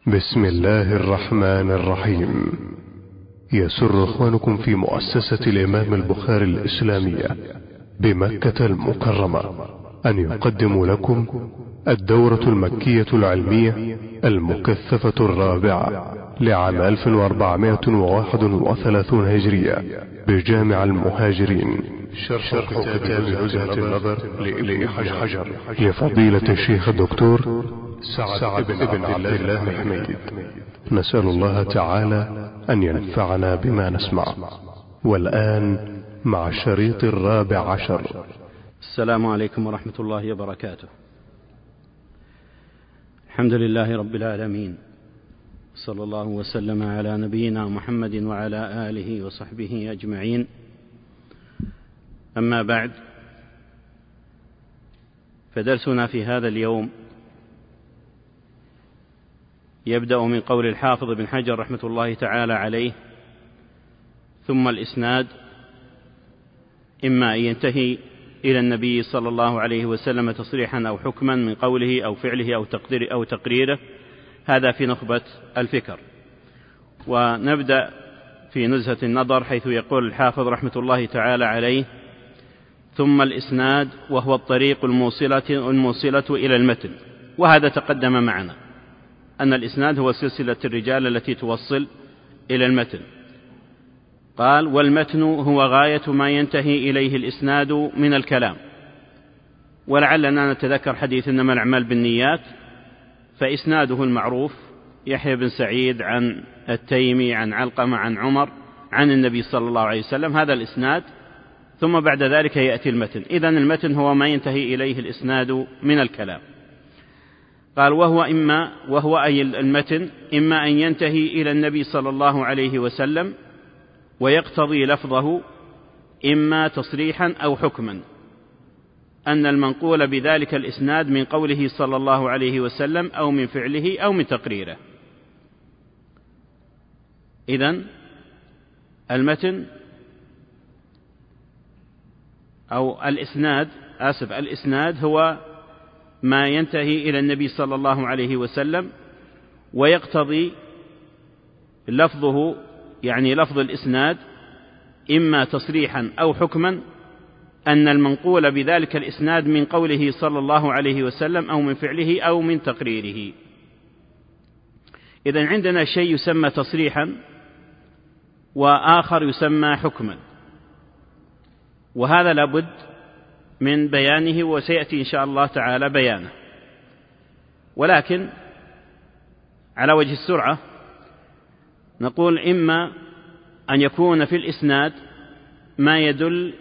بسم الله الرحمن الرحيم. يسر إخوانكم في مؤسسة الإمام البخاري الإسلامية بمكة المكرمة أن يقدموا لكم الدورة المكية العلمية المكثفة الرابعة لعام 1431 هجرية بجامع المهاجرين، شرح كتاب نزهة النظر لابن حجر لفضيلة الشيخ الدكتور سعد بن عبد الله حميد. نسأل الله تعالى أن ينفعنا بما نسمع. والآن مع الشريط الرابع عشر. السلام عليكم ورحمة الله وبركاته. الحمد لله رب العالمين، صلى الله وسلم على نبينا محمد وعلى آله وصحبه أجمعين. أما بعد، فدرسنا في هذا اليوم يبدأ من قول الحافظ بن حجر رحمة الله تعالى عليه: ثم الإسناد إما أن ينتهي إلى النبي صلى الله عليه وسلم تصريحا أو حكما من قوله أو فعله أو تقريره. هذا في نخبة الفكر. ونبدأ في نزهة النظر، حيث يقول الحافظ رحمة الله تعالى عليه: ثم الإسناد وهو الطريق الموصلة إلى المتن. وهذا تقدم معنا أن الإسناد هو سلسلة الرجال التي توصل إلى المتن. قال: والمتن هو غاية ما ينتهي إليه الإسناد من الكلام. ولعلنا نتذكر حديث إنما الأعمال بالنيات، فإسناده المعروف يحيى بن سعيد عن التيمي عن علقمة عن عمر عن النبي صلى الله عليه وسلم، هذا الإسناد. ثم بعد ذلك يأتي المتن. إذن المتن هو ما ينتهي إليه الإسناد من الكلام. قال: وهو أي المتن إما أن ينتهي إلى النبي صلى الله عليه وسلم ويقتضي لفظه إما تصريحا أو حكما أن المنقول بذلك الإسناد من قوله صلى الله عليه وسلم أو من فعله أو من تقريره. إذن المتن أو الإسناد هو ما ينتهي إلى النبي صلى الله عليه وسلم ويقتضي لفظه، يعني لفظ الإسناد، إما تصريحا أو حكما أن المنقول بذلك الإسناد من قوله صلى الله عليه وسلم أو من فعله أو من تقريره. إذن عندنا شيء يسمى تصريحا وآخر يسمى حكما، وهذا لابد من بيانه وسيأتي إن شاء الله تعالى بيانه. ولكن على وجه السرعة نقول: إما أن يكون في الإسناد ما يدل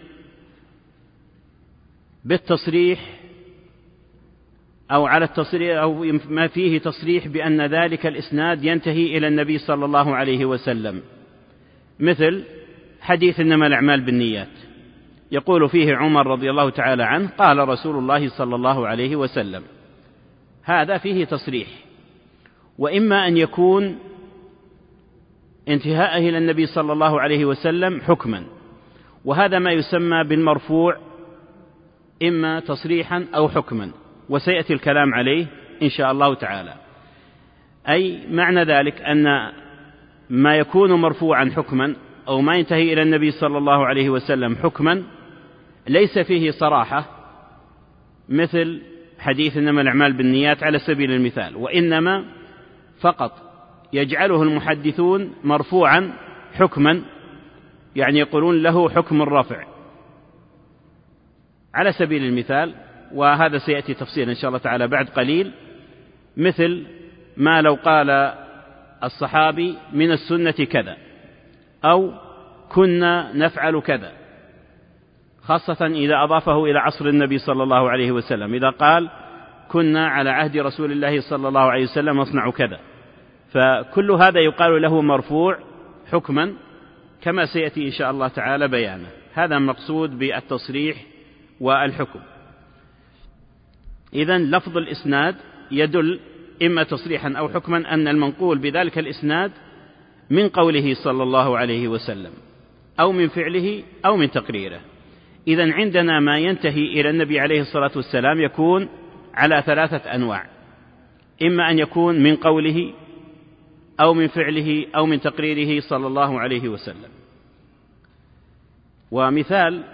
بالتصريح أو على التصريح أو ما فيه تصريح بأن ذلك الإسناد ينتهي إلى النبي صلى الله عليه وسلم، مثل حديث إنما الأعمال بالنيات، يقول فيه عمر رضي الله تعالى عنه: قال رسول الله صلى الله عليه وسلم. هذا فيه تصريح. وإما أن يكون انتهاءه إلى النبي صلى الله عليه وسلم حكما، وهذا ما يسمى بالمرفوع، إما تصريحا أو حكما، وسيأتي الكلام عليه إن شاء الله تعالى. أي معنى ذلك أن ما يكون مرفوعا حكما أو ما ينتهي إلى النبي صلى الله عليه وسلم حكما ليس فيه صراحة، مثل حديث إنما الأعمال بالنيات على سبيل المثال، وإنما فقط يجعله المحدثون مرفوعا حكما، يعني يقولون له حكم الرفع على سبيل المثال. وهذا سيأتي تفصيل إن شاء الله تعالى بعد قليل، مثل ما لو قال الصحابي: من السنة كذا، أو كنا نفعل كذا، خاصة إذا أضافه إلى عصر النبي صلى الله عليه وسلم، إذا قال: كنا على عهد رسول الله صلى الله عليه وسلم نصنع كذا، فكل هذا يقال له مرفوع حكما، كما سيأتي إن شاء الله تعالى بيانه. هذا مقصود بالتصريح والحكم. إذن لفظ الإسناد يدل إما تصريحا أو حكما أن المنقول بذلك الإسناد من قوله صلى الله عليه وسلم أو من فعله أو من تقريره. إذن عندنا ما ينتهي إلى النبي عليه الصلاة والسلام يكون على ثلاثة أنواع: إما أن يكون من قوله أو من فعله أو من تقريره صلى الله عليه وسلم. ومثال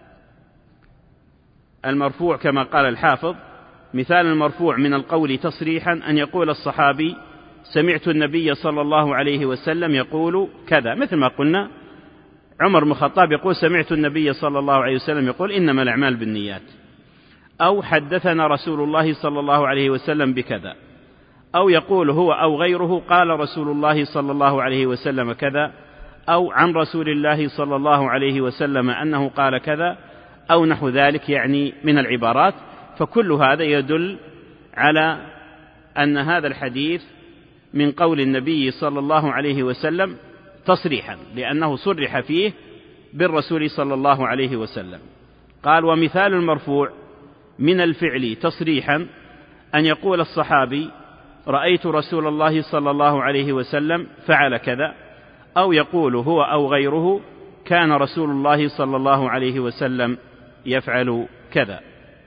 المرفوع كما قال الحافظ: مثال المرفوع من القول تصريحا أن يقول الصحابي: سمعت النبي صلى الله عليه وسلم يقول كذا، مثل ما قلنا عمر بن الخطاب يقول: سمعت النبي صلى الله عليه وسلم يقول إنما الأعمال بالنيات، أو حدثنا رسول الله صلى الله عليه وسلم بكذا، أو يقول هو أو غيره قال رسول الله صلى الله عليه وسلم كذا، أو عن رسول الله صلى الله عليه وسلم أنه قال كذا، أو نحو ذلك، يعني من العبارات. فكل هذا يدل على أن هذا الحديث من قول النبي صلى الله عليه وسلم تصريحا، لأنه صرح فيه بالرسول صلى الله عليه وسلم. قال: ومثال المرفوع من الفعل تصريحا أن يقول الصحابي: رأيت رسول الله صلى الله عليه وسلم فعل كذا، أو يقول هو أو غيره كان رسول الله صلى الله عليه وسلم يفعل كذا.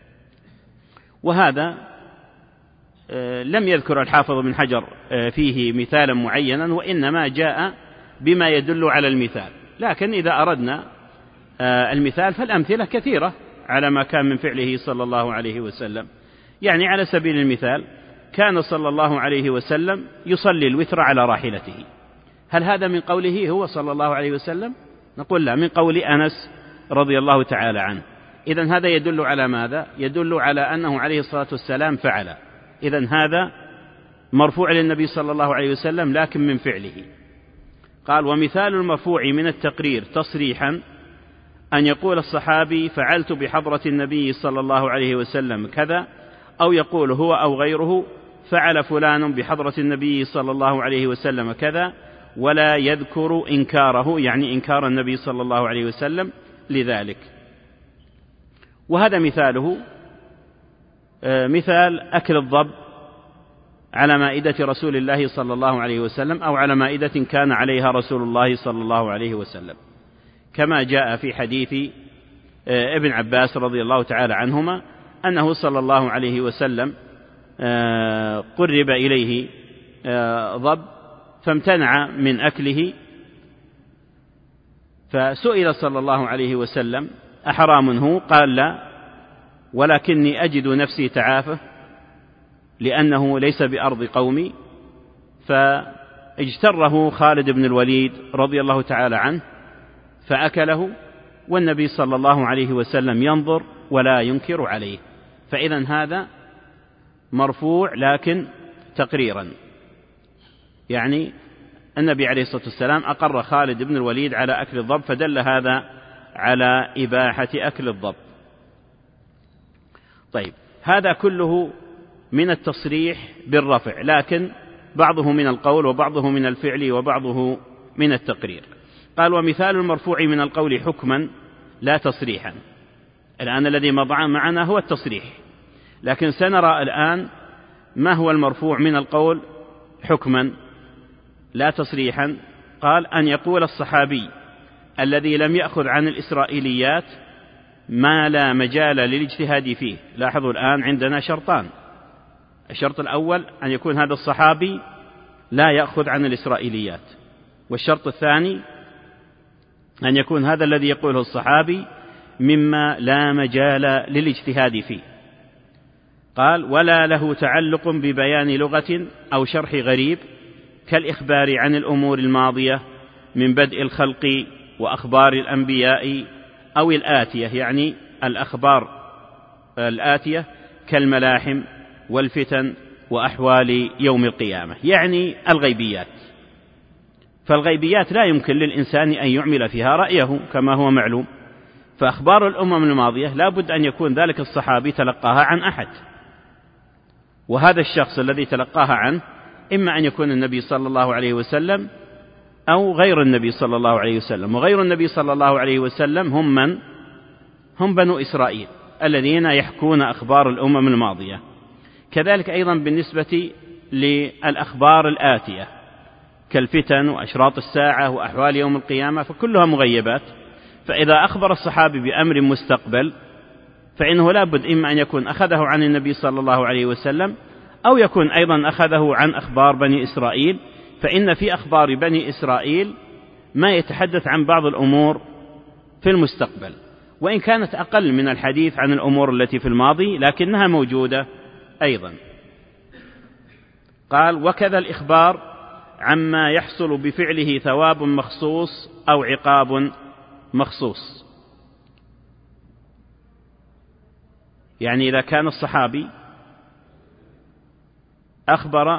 وهذا لم يذكر الحافظ بن حجر فيه مثالا معينا، وإنما جاء بما يدل على المثال. لكن إذا أردنا المثال فالأمثلة كثيرة على ما كان من فعله صلى الله عليه وسلم. يعني على سبيل المثال كان صلى الله عليه وسلم يصلي الوتر على راحلته. هل هذا من قوله هو صلى الله عليه وسلم؟ نقول لا، من قول أنس رضي الله تعالى عنه. إذن هذا يدل على ماذا؟ يدل على أنه عليه الصلاة والسلام فعل. إذن هذا مرفوع للنبي صلى الله عليه وسلم لكن من فعله. قال: ومثال المرفوع من التقرير تصريحا أن يقول الصحابي: فعلت بحضرة النبي صلى الله عليه وسلم كذا، أو يقول هو أو غيره فعل فلان بحضرة النبي صلى الله عليه وسلم كذا، ولا يذكر إنكاره، يعني إنكار النبي صلى الله عليه وسلم لذلك. وهذا مثاله مثال أكل الضب على مائدة رسول الله صلى الله عليه وسلم، أو على مائدة كان عليها رسول الله صلى الله عليه وسلم، كما جاء في حديث ابن عباس رضي الله تعالى عنهما أنه صلى الله عليه وسلم قرب إليه ضب فامتنع من أكله، فسئل صلى الله عليه وسلم: أحرام هو؟ قال: لا، ولكني أجد نفسي تعافه لأنه ليس بأرض قومي. فاجتره خالد بن الوليد رضي الله تعالى عنه فأكله، والنبي صلى الله عليه وسلم ينظر ولا ينكر عليه. فإذن هذا مرفوع لكن تقريرا، يعني النبي عليه الصلاة والسلام أقر خالد بن الوليد على أكل الضب، فدل هذا على إباحة أكل الضب. طيب، هذا كله من التصريح بالرفع، لكن بعضه من القول وبعضه من الفعل وبعضه من التقرير. قال: ومثال المرفوع من القول حكما لا تصريحا. الآن الذي مضى معنا هو التصريح، لكن سنرى الآن ما هو المرفوع من القول حكما لا تصريحا. قال: أن يقول الصحابي الذي لم يأخذ عن الإسرائيليات ما لا مجال للاجتهاد فيه. لاحظوا الآن عندنا شرطان: الشرط الأول أن يكون هذا الصحابي لا يأخذ عن الإسرائيليات، والشرط الثاني أن يكون هذا الذي يقوله الصحابي مما لا مجال للاجتهاد فيه. قال: ولا له تعلق ببيان لغة أو شرح غريب كالإخبار عن الأمور الماضية من بدء الخلق وأخبار الأنبياء، أو الآتية، يعني الأخبار الآتية كالملاحم والفتن وأحوال يوم القيامة، يعني الغيبيات. فالغيبيات لا يمكن للإنسان أن يعمل فيها رأيه كما هو معلوم. فأخبار الأمم الماضية لا بد أن يكون ذلك الصحابي تلقاها عن أحد، وهذا الشخص الذي تلقاها عنه إما أن يكون النبي صلى الله عليه وسلم أو غير النبي صلى الله عليه وسلم. وغير النبي صلى الله عليه وسلم هم من؟ هم بنو إسرائيل الذين يحكون أخبار الأمم الماضية. كذلك أيضا بالنسبة للأخبار الآتية كالفتن وأشراط الساعة وأحوال يوم القيامة، فكلها مغيبات. فإذا أخبر الصحابي بأمر مستقبل فإنه لا بد إما أن يكون أخذه عن النبي صلى الله عليه وسلم، أو يكون أيضا أخذه عن أخبار بني إسرائيل، فإن في أخبار بني إسرائيل ما يتحدث عن بعض الأمور في المستقبل، وإن كانت أقل من الحديث عن الأمور التي في الماضي لكنها موجودة أيضا. قال: وكذا الإخبار عما يحصل بفعله ثواب مخصوص أو عقاب مخصوص. يعني إذا كان الصحابي أخبر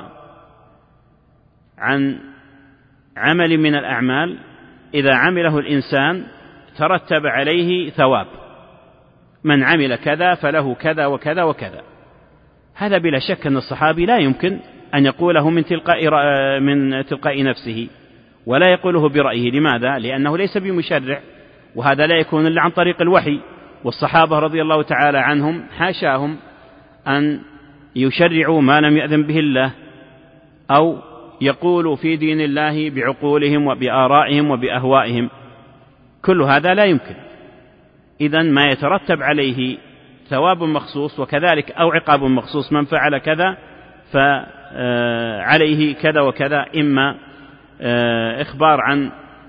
عن عمل من الأعمال إذا عمله الإنسان ترتب عليه ثواب، من عمل كذا فله كذا وكذا وكذا، هذا بلا شك أن الصحابي لا يمكن أن يقوله من تلقاء نفسه، ولا يقوله برأيه. لماذا؟ لأنه ليس بمشرع، وهذا لا يكون إلا عن طريق الوحي. والصحابة رضي الله تعالى عنهم حاشاهم أن يشرعوا ما لم يأذن به الله، أو يقولوا في دين الله بعقولهم وبآرائهم وبأهوائهم، كل هذا لا يمكن. إذن ما يترتب عليه ثواب مخصوص وكذلك أو عقاب مخصوص، من فعل كذا فعليه كذا وكذا، إما إخبار عن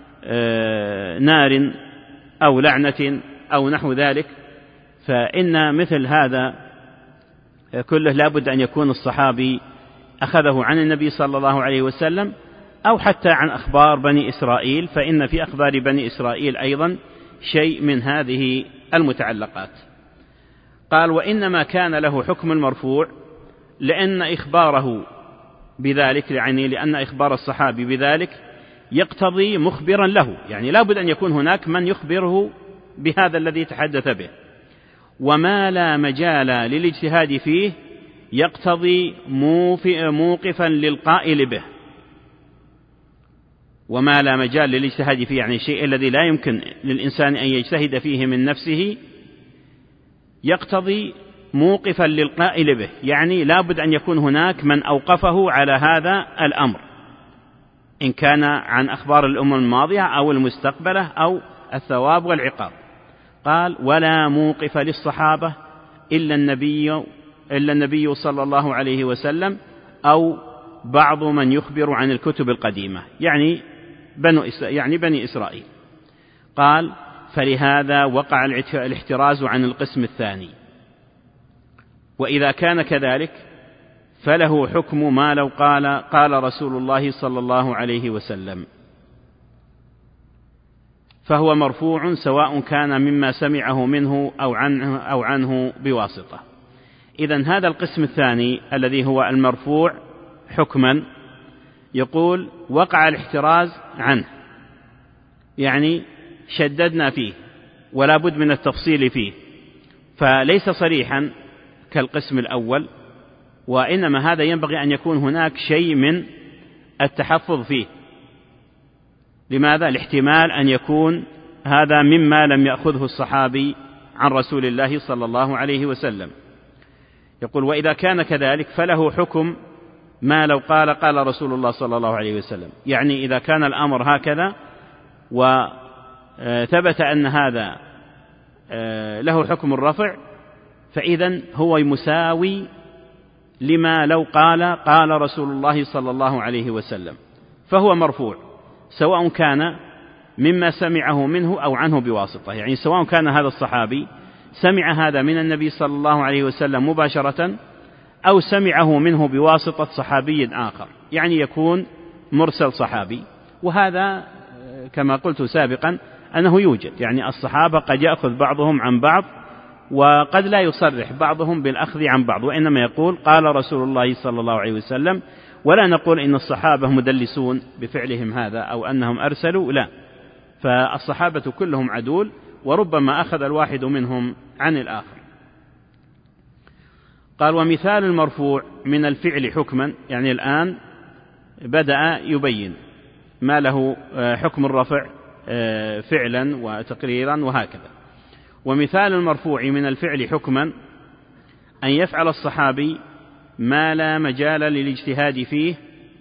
نار أو لعنة أو نحو ذلك. فإن مثل هذا كله لابد أن يكون الصحابي أخذه عن النبي صلى الله عليه وسلم، أو حتى عن أخبار بني إسرائيل، فإن في أخبار بني إسرائيل أيضا شيء من هذه المتعلقات. قال: وإنما كان له حكم المرفوع لأن إخباره بذلك، يعني لأن إخبار الصحابي بذلك يقتضي مخبرا له، يعني لا بد أن يكون هناك من يخبره بهذا الذي تحدث به. وما لا مجال للاجتهاد فيه يقتضي موقفا للقائل به. وما لا مجال للاجتهاد فيه يعني الشيء الذي لا يمكن للإنسان أن يجتهد فيه من نفسه، يقتضي موقفا للقائل به، يعني لا بد أن يكون هناك من أوقفه على هذا الأمر، إن كان عن أخبار الأمم الماضية أو المستقبلة أو الثواب والعقاب. قال: ولا موقف للصحابة إلا النبي صلى الله عليه وسلم أو بعض من يخبر عن الكتب القديمة، يعني بني إسرائيل. قال: فلهذا وقع الاحتراز عن القسم الثاني. وإذا كان كذلك فله حكم ما لو قال رسول الله صلى الله عليه وسلم، فهو مرفوع سواء كان مما سمعه منه أو عنه بواسطة. إذن هذا القسم الثاني الذي هو المرفوع حكما، يقول: وقع الاحتراز عنه، يعني شددنا فيه ولا بد من التفصيل فيه، فليس صريحا كالقسم الأول، وإنما هذا ينبغي أن يكون هناك شيء من التحفظ فيه. لماذا؟ الاحتمال أن يكون هذا مما لم يأخذه الصحابي عن رسول الله صلى الله عليه وسلم. يقول: وإذا كان كذلك فله حكم ما لو قال رسول الله صلى الله عليه وسلم، يعني إذا كان الأمر هكذا وثبت أن هذا له حكم الرفع، فإذن هو مساوي لما لو قال رسول الله صلى الله عليه وسلم، فهو مرفوع سواء كان مما سمعه منه أو عنه بواسطة، يعني سواء كان هذا الصحابي سمع هذا من النبي صلى الله عليه وسلم مباشرة أو سمعه منه بواسطة صحابي آخر، يعني يكون مرسل صحابي. وهذا كما قلت سابقا أنه يوجد، يعني الصحابة قد يأخذ بعضهم عن بعض، وقد لا يصرح بعضهم بالأخذ عن بعض، وإنما يقول قال رسول الله صلى الله عليه وسلم، ولا نقول إن الصحابة مدلسون بفعلهم هذا أو أنهم أرسلوا، لا، فالصحابة كلهم عدول، وربما أخذ الواحد منهم عن الآخر. قال: ومثال المرفوع من الفعل حكما، يعني الآن بدأ يبين ما له حكم الرفع فعلا وتقريرا وهكذا. ومثال المرفوع من الفعل حكما أن يفعل الصحابي ما لا مجال للاجتهاد فيه،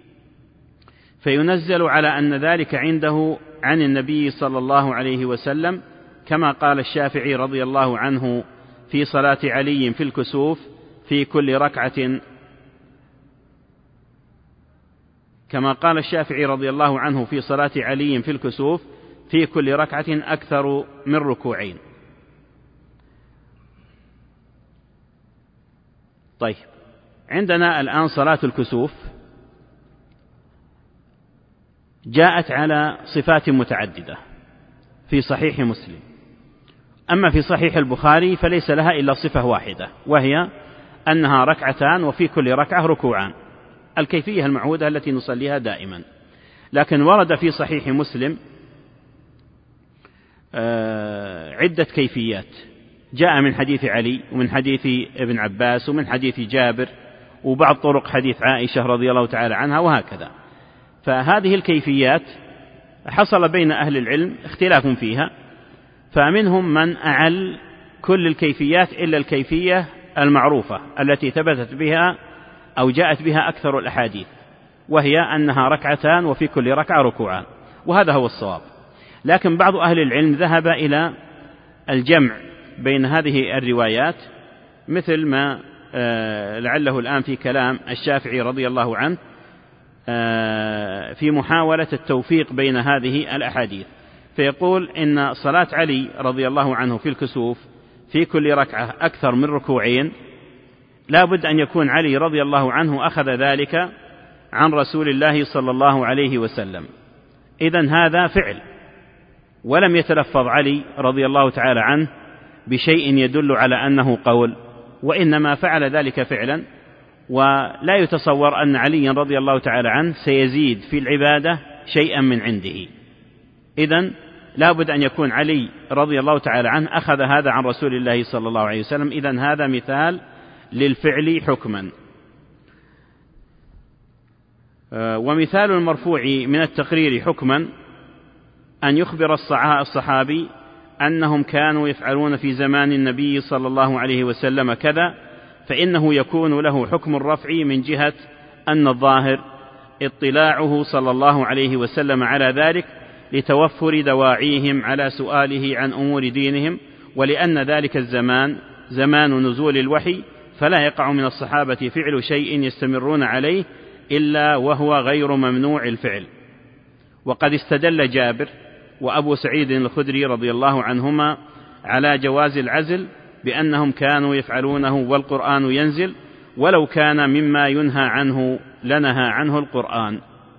فينزل على أن ذلك عنده عن النبي صلى الله عليه وسلم، كما قال الشافعي رضي الله عنه في صلاة علي في الكسوف: في كل ركعة كما قال الشافعي رضي الله عنه في صلاة علي في الكسوف: في كل ركعة أكثر من ركوعين. طيب، عندنا الآن صلاة الكسوف جاءت على صفات متعددة في صحيح مسلم، أما في صحيح البخاري فليس لها إلا صفة واحدة، وهي أنها ركعتان وفي كل ركعة ركوعان، الكيفية المعهودة التي نصليها دائما. لكن ورد في صحيح مسلم عدة كيفيات، جاء من حديث علي ومن حديث ابن عباس ومن حديث جابر وبعض طرق حديث عائشة رضي الله تعالى عنها وهكذا. فهذه الكيفيات حصل بين أهل العلم اختلاف فيها، فمنهم من أعل كل الكيفيات إلا الكيفية المعروفة التي ثبتت بها أو جاءت بها أكثر الأحاديث، وهي أنها ركعتان وفي كل ركعة ركوعان، وهذا هو الصواب. لكن بعض أهل العلم ذهب إلى الجمع بين هذه الروايات، مثل ما لعله الآن في كلام الشافعي رضي الله عنه في محاولة التوفيق بين هذه الأحاديث، فيقول إن صلاة علي رضي الله عنه في الكسوف في كل ركعة أكثر من ركوعين، لا بد أن يكون علي رضي الله عنه أخذ ذلك عن رسول الله صلى الله عليه وسلم. إذن هذا فعل، ولم يتلفظ علي رضي الله تعالى عنه بشيء يدل على أنه قول، وإنما فعل ذلك فعلا، ولا يتصور أن علي رضي الله تعالى عنه سيزيد في العبادة شيئا من عنده. إذن لا بد أن يكون علي رضي الله تعالى عنه أخذ هذا عن رسول الله صلى الله عليه وسلم. إذن هذا مثال للفعل حكما. ومثال المرفوع من التقرير حكما أن يخبر الصحابي أنهم كانوا يفعلون في زمان النبي صلى الله عليه وسلم كذا، فإنه يكون له حكم الرفع من جهة أن الظاهر اطلاعه صلى الله عليه وسلم على ذلك لتوفر دواعيهم على سؤاله عن أمور دينهم، ولأن ذلك الزمان زمان نزول الوحي، فلا يقع من الصحابة فعل شيء يستمرون عليه إلا وهو غير ممنوع الفعل. وقد استدل جابر وأبو سعيد الخدري رضي الله عنهما على جواز العزل بأنهم كانوا يفعلونه والقرآن ينزل، ولو كان مما ينهى عنه لنهى عنه القرآن.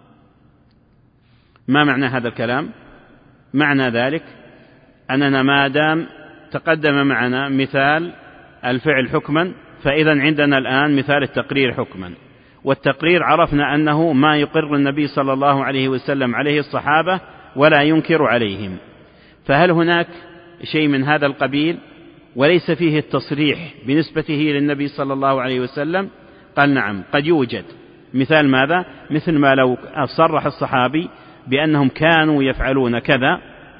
ما معنى هذا الكلام؟ معنى ذلك أننا ما دام تقدم معنا مثال الفعل حكما، فإذا عندنا الآن مثال التقرير حكما. والتقرير عرفنا أنه ما يقر النبي صلى الله عليه وسلم عليه الصحابة ولا ينكر عليهم. فهل هناك شيء من هذا القبيل وليس فيه التصريح بنسبته للنبي صلى الله عليه وسلم؟ قال نعم، قد يوجد. مثال ماذا؟ مثل ما لو صرح الصحابي بأنهم كانوا يفعلون كذا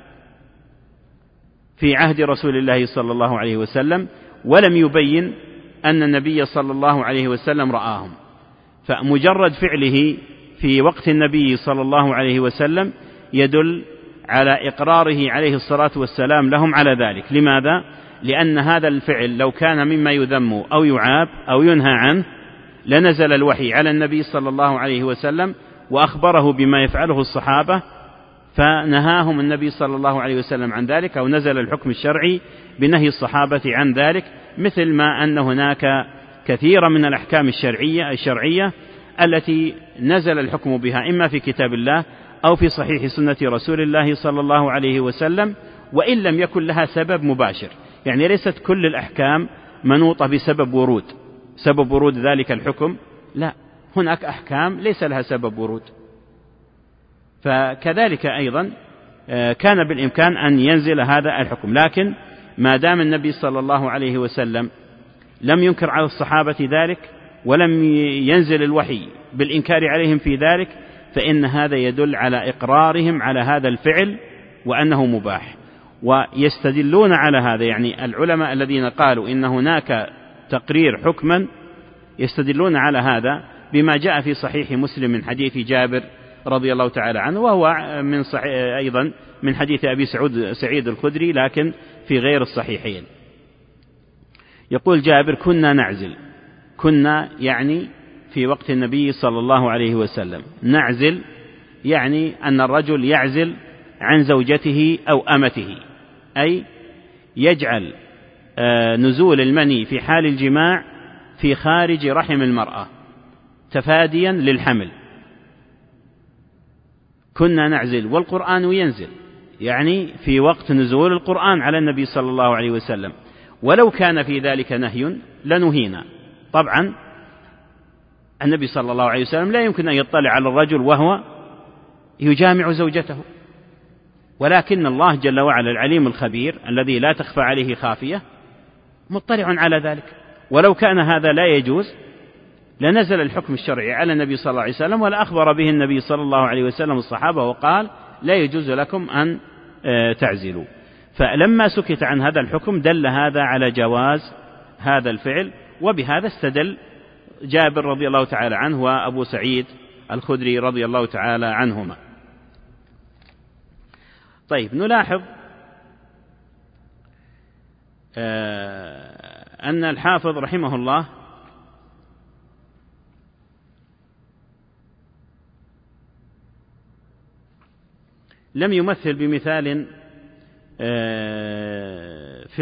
في عهد رسول الله صلى الله عليه وسلم، ولم يبين أن النبي صلى الله عليه وسلم رآهم، فمجرد فعله في وقت النبي صلى الله عليه وسلم يدل على إقراره عليه الصلاة والسلام لهم على ذلك. لماذا؟ لأن هذا الفعل لو كان مما يذم أو يعاب أو ينهى عنه لنزل الوحي على النبي صلى الله عليه وسلم وأخبره بما يفعله الصحابة، فنهاهم النبي صلى الله عليه وسلم عن ذلك، أو نزل الحكم الشرعي بنهي الصحابة عن ذلك، مثل ما أن هناك كثير من الأحكام الشرعية التي نزل الحكم بها إما في كتاب الله أو في صحيح سنة رسول الله صلى الله عليه وسلم، وإن لم يكن لها سبب مباشر. يعني ليست كل الأحكام منوطة بسبب ورود ذلك الحكم، لا، هناك أحكام ليس لها سبب ورود. فكذلك أيضا كان بالإمكان أن ينزل هذا الحكم، لكن ما دام النبي صلى الله عليه وسلم لم ينكر على الصحابة ذلك ولم ينزل الوحي بالإنكار عليهم في ذلك، فإن هذا يدل على إقرارهم على هذا الفعل وأنه مباح. ويستدلون على هذا، يعني العلماء الذين قالوا إن هناك تقرير حكما يستدلون على هذا بما جاء في صحيح مسلم من حديث جابر رضي الله تعالى عنه، وهو من أيضا من حديث أبي سعيد الخدري لكن في غير الصحيحين. يقول جابر: كنا نعزل، كنا يعني في وقت النبي صلى الله عليه وسلم. نعزل يعني أن الرجل يعزل عن زوجته أو أمته، أي يجعل نزول المني في حال الجماع في خارج رحم المرأة تفاديا للحمل. كنا نعزل والقرآن ينزل، يعني في وقت نزول القرآن على النبي صلى الله عليه وسلم، ولو كان في ذلك نهي لنهينا. طبعا النبي صلى الله عليه وسلم لا يمكن أن يطلع على الرجل وهو يجامع زوجته، ولكن الله جل وعلا العليم الخبير الذي لا تخفى عليه خافية مطلع على ذلك. ولو كان هذا لا يجوز لنزل الحكم الشرعي على النبي صلى الله عليه وسلم، ولا أخبر به النبي صلى الله عليه وسلم الصحابة وقال لا يجوز لكم أن تعزلوا. فلما سكت عن هذا الحكم دل هذا على جواز هذا الفعل، وبهذا استدل جابر رضي الله تعالى عنه وأبو سعيد الخدري رضي الله تعالى عنهما. طيب، نلاحظ أن الحافظ رحمه الله لم يمثل بمثال في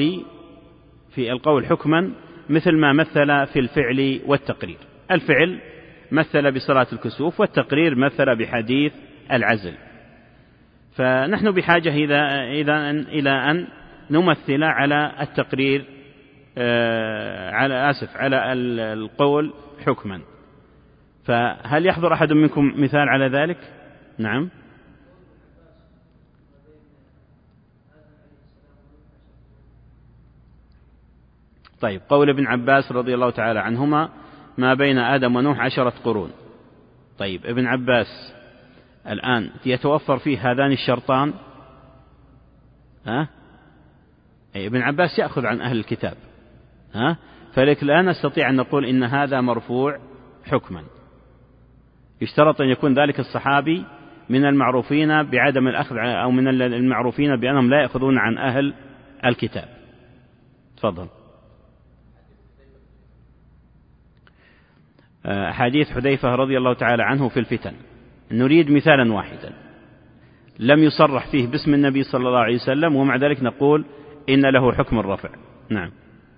القول حكما مثل ما مثل في الفعل والتقرير. الفعل مثل بصلاة الكسوف، والتقرير مثل بحديث العزل. فنحن بحاجة إلى أن نمثل على التقرير على القول حكما. فهل يحضر أحد منكم مثال على ذلك؟ نعم. طيب، قول ابن عباس رضي الله تعالى عنهما: ما بين آدم ونوح 10 قرون. طيب، ابن عباس الآن يتوفر فيه هذان الشرطان؟ ابن عباس يأخذ عن أهل الكتاب، فلك لا نستطيع أن نقول إن هذا مرفوع حكما. يشترط أن يكون ذلك الصحابي من المعروفين بعدم الأخذ، أو من المعروفين بأنهم لا يأخذون عن أهل الكتاب. تفضل. حديث حذيفة رضي الله تعالى عنه في الفتن، نريد مثالا واحدا لم يصرح فيه باسم النبي صلى الله عليه وسلم، ومع ذلك نقول إن له حكم الرفع. نعم.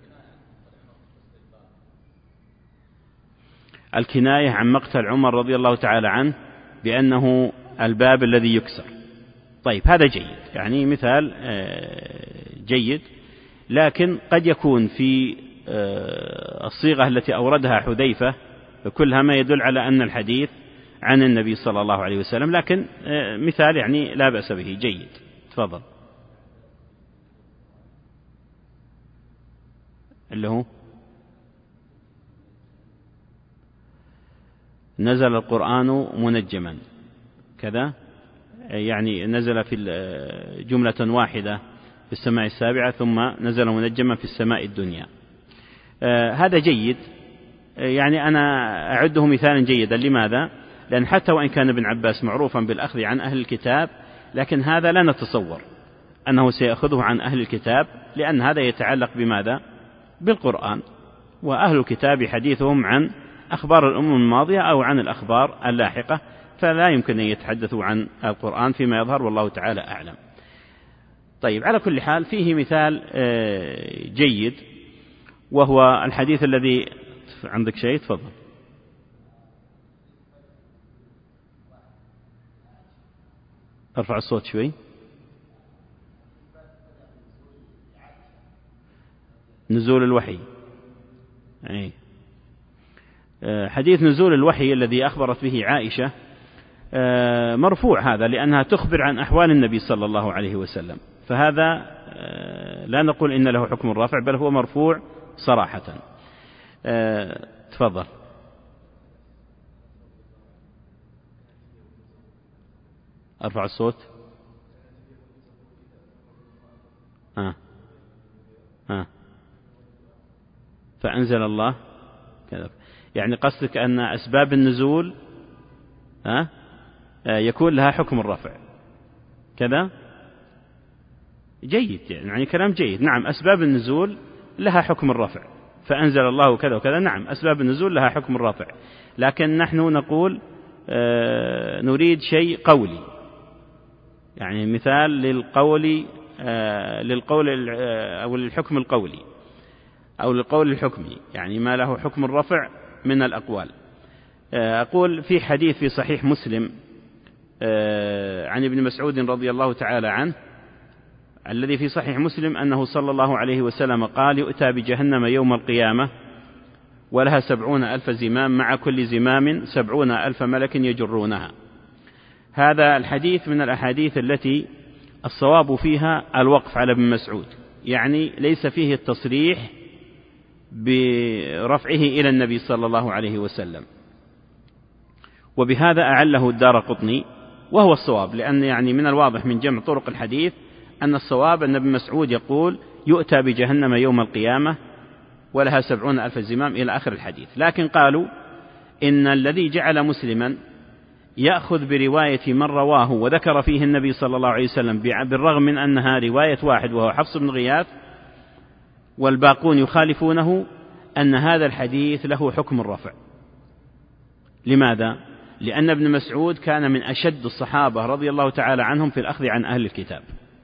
الكناية عن مقتل عمر رضي الله تعالى عنه بأنه الباب الذي يكسر. طيب، هذا جيد، يعني مثال جيد، لكن قد يكون في الصيغة التي أوردها حذيفة كلها ما يدل على أن الحديث عن النبي صلى الله عليه وسلم، لكن مثال يعني لا بأس به، جيد. تفضل. اللي هو نزل القرآن منجما كذا، يعني نزل في جملة واحدة في السماء السابعة، ثم نزل منجما في السماء الدنيا. هذا جيد، يعني أنا أعده مثالا جيدا. لماذا؟ لأن حتى وإن كان ابن عباس معروفا بالأخذ عن أهل الكتاب، لكن هذا لا نتصور أنه سيأخذه عن أهل الكتاب، لأن هذا يتعلق بماذا؟ بالقرآن، وأهل الكتاب حديثهم عن أخبار الأمم الماضية أو عن الأخبار اللاحقة، فلا يمكن أن يتحدثوا عن القرآن فيما يظهر، والله تعالى أعلم. طيب، على كل حال فيه مثال جيد، وهو الحديث الذي عندك شيء؟ تفضل. ارفع الصوت شوي. نزول الوحي، حديث نزول الوحي الذي أخبرت به عائشة مرفوع، هذا لأنها تخبر عن أحوال النبي صلى الله عليه وسلم، فهذا لا نقول إن له حكم الرفع، بل هو مرفوع صراحة. تفضل. أرفع الصوت. فأنزل الله كذا، يعني قصدك أن أسباب النزول يكون لها حكم الرفع كذا؟ جيد، يعني كلام جيد. نعم، أسباب النزول لها حكم الرفع، فأنزل الله كذا وكذا، نعم أسباب النزول لها حكم الرفع، لكن نحن نقول نريد شيء قولي، يعني مثال للقول أو للحكم القولي أو للقول الحكمي، يعني ما له حكم الرفع من الأقوال. أقول في حديث في صحيح مسلم عن ابن مسعود رضي الله تعالى عنه، الذي في صحيح مسلم أنه صلى الله عليه وسلم قال: يؤتى بجهنم يوم القيامة ولها 70,000 زمام، مع كل زمام 70,000 ملك يجرونها. هذا الحديث من الأحاديث التي الصواب فيها الوقف على ابن مسعود، يعني ليس فيه التصريح برفعه إلى النبي صلى الله عليه وسلم، وبهذا أعله الدارقطني، وهو الصواب، لأن يعني من الواضح من جمع طرق الحديث أن الصواب أن ابن مسعود يقول: يؤتى بجهنم يوم القيامة ولها 70,000 زمام إلى آخر الحديث. لكن قالوا إن الذي جعل مسلما يأخذ برواية من رواه وذكر فيه النبي صلى الله عليه وسلم، بالرغم من أنها رواية واحد وهو حفص بن غياث والباقون يخالفونه، أن هذا الحديث له حكم الرفع. لماذا؟ لأن ابن مسعود كان من أشد الصحابة رضي الله تعالى عنهم في الأخذ عن أهل الكتاب،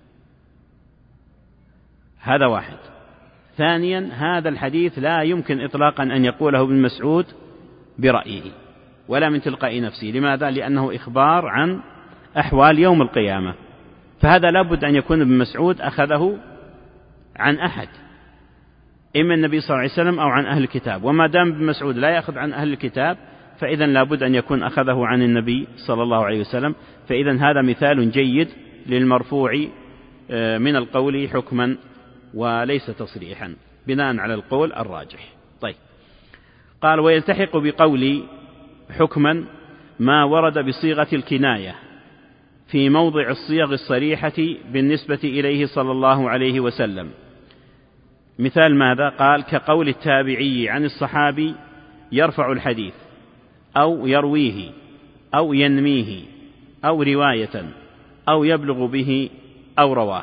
هذا واحد. ثانيا، هذا الحديث لا يمكن إطلاقا أن يقوله ابن مسعود برأيه ولا من تلقاء نفسه. لماذا؟ لأنه إخبار عن أحوال يوم القيامة، فهذا لابد أن يكون ابن مسعود أخذه عن أحد، إما النبي صلى الله عليه وسلم أو عن أهل الكتاب، وما دام ابن مسعود لا يأخذ عن أهل الكتاب فإذا لابد أن يكون أخذه عن النبي صلى الله عليه وسلم. فإذا هذا مثال جيد للمرفوع من القول حكما وليس تصريحا، بناء على القول الراجح. طيب، قال: ويلتحق بقولي حكما ما ورد بصيغة الكناية في موضع الصيغ الصريحة بالنسبة إليه صلى الله عليه وسلم. مثال ماذا؟ قال: كقول التابعي عن الصحابي يرفع الحديث أو يرويه أو ينميه أو رواية أو يبلغ به أو رواه.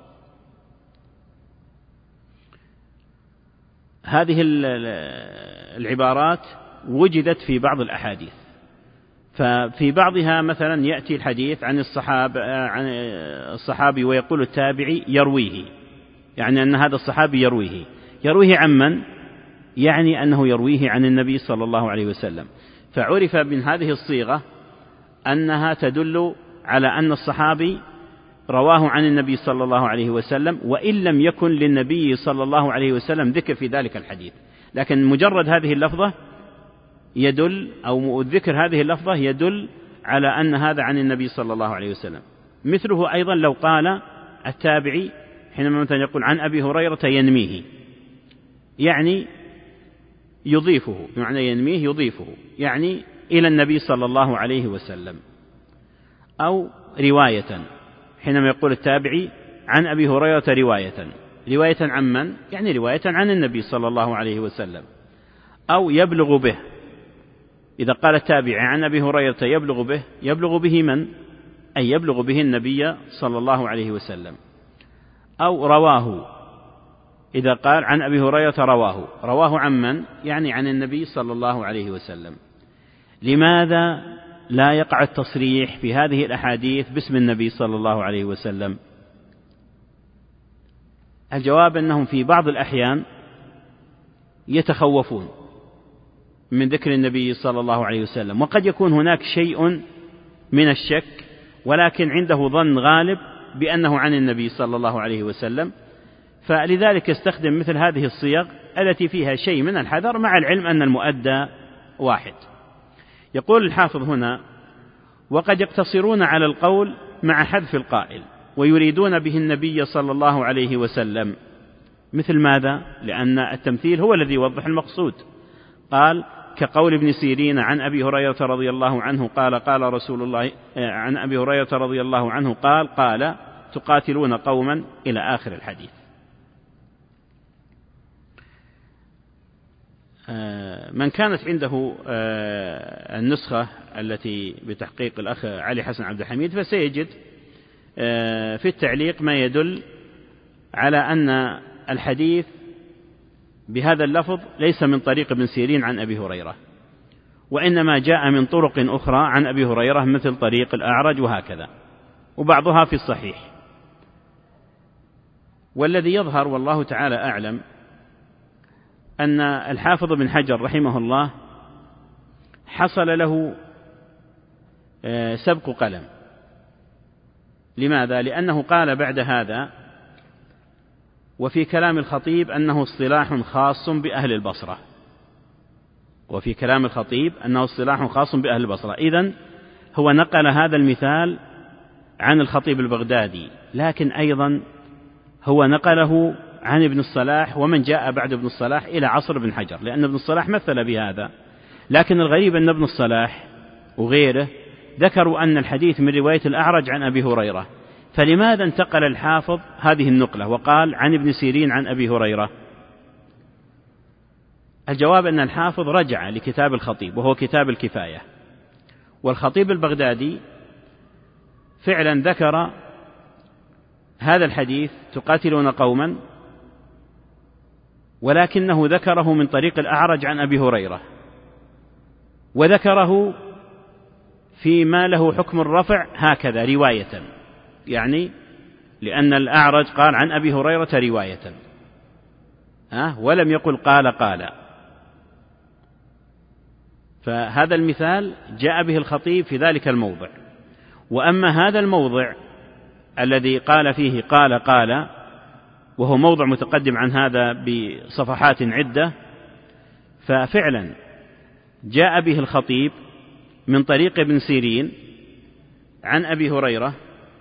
هذه العبارات وجدت في بعض الأحاديث، ففي بعضها مثلا يأتي الحديث عن الصحابي ويقول التابعي يرويه، يعني أن هذا الصحابي يرويه عمن؟ يعني أنه يرويه عن النبي صلى الله عليه وسلم. فعرف من هذه الصيغة أنها تدل على أن الصحابي رواه عن النبي صلى الله عليه وسلم، وإن لم يكن للنبي صلى الله عليه وسلم ذكر في ذلك الحديث، لكن مجرد هذه اللفظة يدل، أو ذكر هذه اللفظة يدل على أن هذا عن النبي صلى الله عليه وسلم. مثله أيضا لو قال التابعي حينما مثلا يقول عن أبي هريرة ينميه، يعني يضيفه، معنى ينميه يضيفه، يعني إلى النبي صلى الله عليه وسلم. أو رواية، حينما يقول التابعي عن أبي هريرة رواية عن من؟ يعني رواية عن النبي صلى الله عليه وسلم. أو يبلغ به، إذا قال التابعي عن أبي هريرة يبلغ به من؟ أي يبلغ به النبي صلى الله عليه وسلم. أو رواه، إذا قال عن أبي هريرة رواه عن من؟ يعني عن النبي صلى الله عليه وسلم. لماذا لا يقع التصريح في هذه الأحاديث باسم النبي صلى الله عليه وسلم؟ الجواب أنهم في بعض الأحيان يتخوفون من ذكر النبي صلى الله عليه وسلم، وقد يكون هناك شيء من الشك، ولكن عنده ظن غالب بأنه عن النبي صلى الله عليه وسلم، فلذلك يستخدم مثل هذه الصيغ التي فيها شيء من الحذر، مع العلم أن المؤدى واحد. يقول الحافظ هنا: وقد يقتصرون على القول مع حذف القائل ويريدون به النبي صلى الله عليه وسلم. مثل ماذا؟ لأن التمثيل هو الذي يوضح المقصود. قال: كقول ابن سيرين عن أبي هريرة رضي الله عنه قال رسول الله، عن أبي هريرة رضي الله عنه قال تقاتلون قوما إلى آخر الحديث. من كانت عنده النسخة التي بتحقيق الأخ علي حسن عبد الحميد فسيجد في التعليق ما يدل على أن الحديث بهذا اللفظ ليس من طريق ابن سيرين عن أبي هريرة، وإنما جاء من طرق أخرى عن أبي هريرة مثل طريق الأعرج وهكذا، وبعضها في الصحيح. والذي يظهر والله تعالى أعلم أن الحافظ بن حجر رحمه الله حصل له سبق قلم. لماذا؟ لأنه قال بعد هذا: وفي كلام الخطيب أنه اصطلاح خاص بأهل البصرة. وفي كلام الخطيب أنه اصطلاح خاص بأهل البصرة. إذن هو نقل هذا المثال عن الخطيب البغدادي، لكن أيضا هو نقله عن ابن الصلاح ومن جاء بعد ابن الصلاح إلى عصر ابن حجر، لأن ابن الصلاح مثل بهذا. لكن الغريب أن ابن الصلاح وغيره ذكروا أن الحديث من رواية الأعرج عن أبي هريرة، فلماذا انتقل الحافظ هذه النقلة وقال عن ابن سيرين عن أبي هريرة؟ الجواب أن الحافظ رجع لكتاب الخطيب وهو كتاب الكفاية، والخطيب البغدادي فعلا ذكر هذا الحديث: تقاتلون قوما، ولكنه ذكره من طريق الأعرج عن أبي هريرة، وذكره فيما له حكم الرفع هكذا رواية، يعني لأن الأعرج قال عن أبي هريرة رواية، ولم يقل قال. فهذا المثال جاء به الخطيب في ذلك الموضع. وأما هذا الموضع الذي قال فيه قال وهو موضع متقدم عن هذا بصفحات عدة، ففعلا جاء به الخطيب من طريق ابن سيرين عن أبي هريرة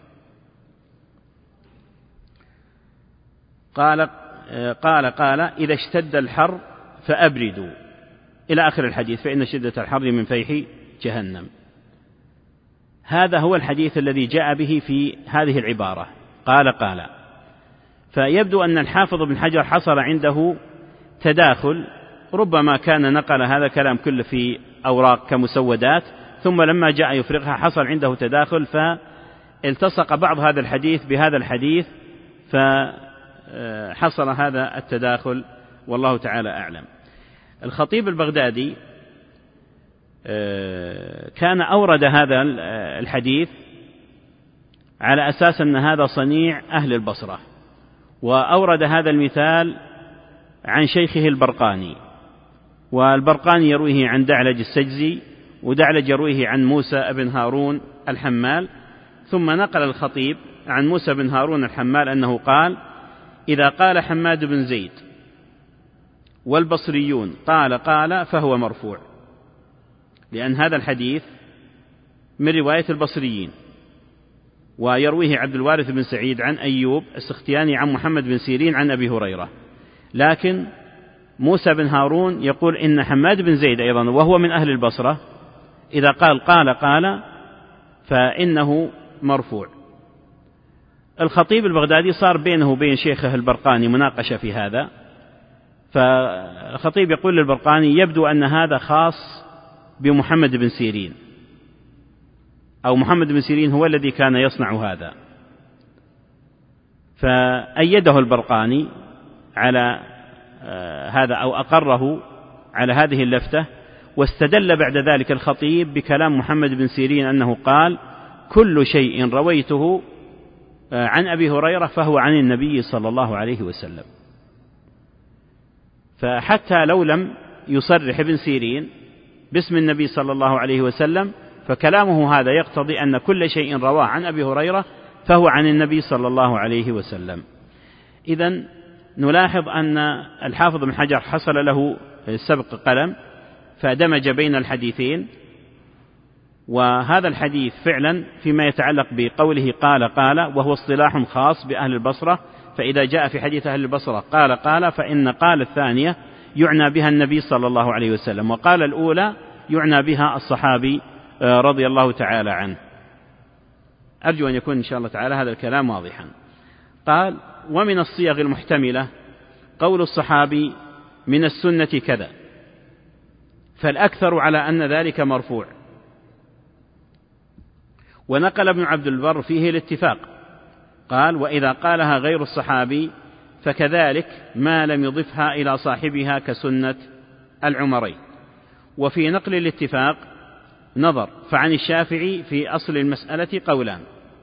قال إذا اشتد الحر فأبردوا إلى آخر الحديث، فإن شدة الحر من فيح جهنم. هذا هو الحديث الذي جاء به في هذه العبارة قال. فيبدو أن الحافظ بن حجر حصل عنده تداخل، ربما كان نقل هذا الكلام كله في أوراق كمسودات، ثم لما جاء يفرغها حصل عنده تداخل، فالتصق بعض هذا الحديث بهذا الحديث، فحصل هذا التداخل، والله تعالى أعلم. الخطيب البغدادي كان أورد هذا الحديث على أساس أن هذا صنيع أهل البصرة، وأورد هذا المثال عن شيخه البرقاني، والبرقاني يرويه عن دعلج السجزي، ودعلج يرويه عن موسى بن هارون الحمال. ثم نقل الخطيب عن موسى بن هارون الحمال أنه قال: إذا قال حماد بن زيد والبصريون قال فهو مرفوع، لأن هذا الحديث من رواية البصريين، ويرويه عبد الوارث بن سعيد عن أيوب السختياني عن محمد بن سيرين عن أبي هريرة. لكن موسى بن هارون يقول إن حماد بن زيد أيضا وهو من أهل البصرة إذا قال فإنه مرفوع. الخطيب البغدادي صار بينه وبين شيخه البرقاني مناقشة في هذا، فالخطيب يقول للبرقاني: يبدو أن هذا خاص بمحمد بن سيرين، أو محمد بن سيرين هو الذي كان يصنع هذا. فأيده البرقاني على هذا، أو أقره على هذه اللفتة، واستدل بعد ذلك الخطيب بكلام محمد بن سيرين أنه قال: كل شيء رويته عن أبي هريرة فهو عن النبي صلى الله عليه وسلم. فحتى لو لم يصرح ابن سيرين باسم النبي صلى الله عليه وسلم، فكلامه هذا يقتضي أن كل شيء رواه عن أبي هريرة فهو عن النبي صلى الله عليه وسلم. إذن نلاحظ أن الحافظ بن حجر حصل له سبق قلم، فدمج بين الحديثين. وهذا الحديث فعلا فيما يتعلق بقوله قال وهو اصطلاح خاص بأهل البصرة، فإذا جاء في حديث أهل البصرة قال فإن قال الثانية يعنى بها النبي صلى الله عليه وسلم، وقال الأولى يعنى بها الصحابي رضي الله تعالى عنه. أرجو أن يكون إن شاء الله تعالى هذا الكلام واضحا. قال: ومن الصيغ المحتملة قول الصحابي من السنة كذا، فالأكثر على أن ذلك مرفوع. ونقل ابن عبد البر فيه الاتفاق، قال: وإذا قالها غير الصحابي فكذلك ما لم يضفها إلى صاحبها كسنة العمرين. وفي نقل الاتفاق نظر، فعن الشافعي في أصل المسألة قولان،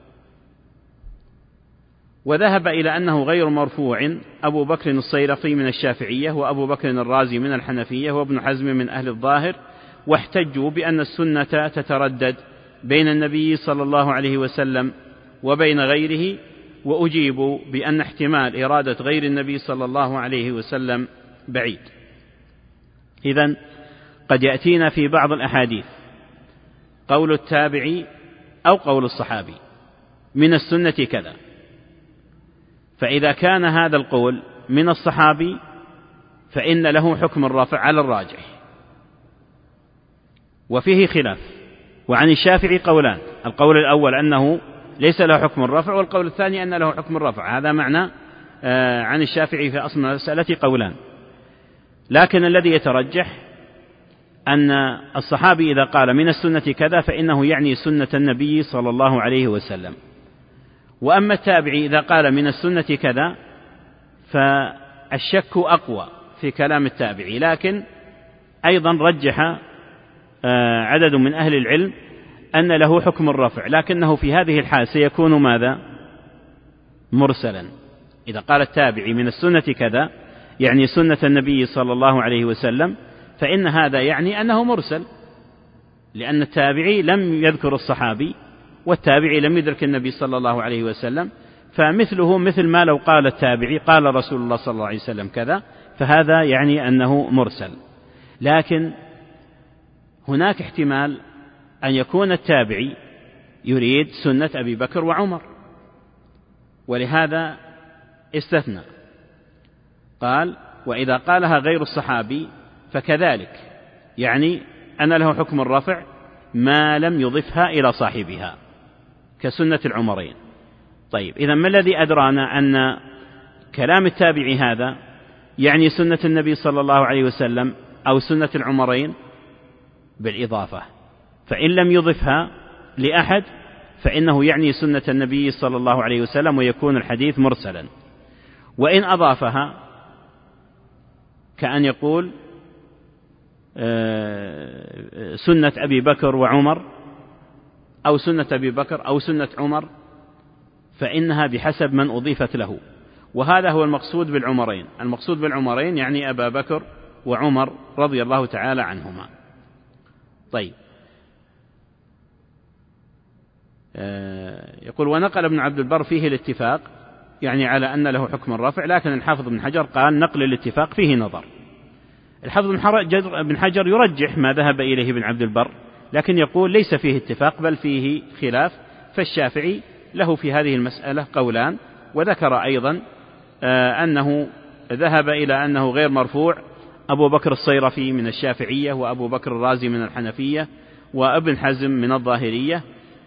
وذهب إلى أنه غير مرفوع أبو بكر الصيرفي من الشافعية، وأبو بكر الرازي من الحنفية، وابن حزم من أهل الظاهر، واحتجوا بأن السنة تتردد بين النبي صلى الله عليه وسلم وبين غيره، وأجيبوا بأن احتمال إرادة غير النبي صلى الله عليه وسلم بعيد. إذن قد يأتينا في بعض الأحاديث قول التابعي أو قول الصحابي من السنة كذا، فإذا كان هذا القول من الصحابي فإن له حكم الرفع على الراجح، وفيه خلاف. وعن الشافعي قولان، القول الأول أنه ليس له حكم الرفع، والقول الثاني أن له حكم الرفع. هذا معنى عن الشافعي في أصل المسألة قولان، لكن الذي يترجح أن الصحابي إذا قال من السنة كذا فإنه يعني سنة النبي صلى الله عليه وسلم، وأما التابعي إذا قال من السنة كذا فالشك أقوى في كلام التابعي، لكن أيضا رجح عدد من أهل العلم أن له حكم الرفع، لكنه في هذه الحال سيكون ماذا؟ مرسلا. إذا قال التابعي من السنة كذا يعني سنة النبي صلى الله عليه وسلم، فإن هذا يعني أنه مرسل، لأن التابعي لم يذكر الصحابي، والتابعي لم يدرك النبي صلى الله عليه وسلم، فمثله مثل ما لو قال التابعي قال رسول الله صلى الله عليه وسلم كذا، فهذا يعني أنه مرسل. لكن هناك احتمال أن يكون التابعي يريد سنة أبي بكر وعمر، ولهذا استثنى، قال وإذا قالها غير الصحابي فكذلك يعني أن له حكم الرفع ما لم يضفها إلى صاحبها كسنة العمرين. طيب، إذا ما الذي أدرانا أن كلام التابعي هذا يعني سنة النبي صلى الله عليه وسلم أو سنة العمرين؟ بالإضافة، فإن لم يضفها لأحد فإنه يعني سنة النبي صلى الله عليه وسلم ويكون الحديث مرسلا. وإن أضافها كأن يقول سنة أبي بكر وعمر أو سنة أبي بكر أو سنة عمر، فإنها بحسب من أضيفت له، وهذا هو المقصود بالعمرين. المقصود بالعمرين يعني أبا بكر وعمر رضي الله تعالى عنهما. طيب، يقول ونقل ابن عبد البر فيه الاتفاق، يعني على أن له حكم الرفع، لكن الحافظ بن حجر قال نقل الاتفاق فيه نظر. الحافظ بن حجر يرجح ما ذهب إليه ابن عبد البر، لكن يقول ليس فيه اتفاق بل فيه خلاف، فالشافعي له في هذه المسألة قولان، وذكر أيضا أنه ذهب إلى أنه غير مرفوع أبو بكر الصيرفي من الشافعية، وأبو بكر الرازي من الحنفية، وابن حزم من الظاهرية،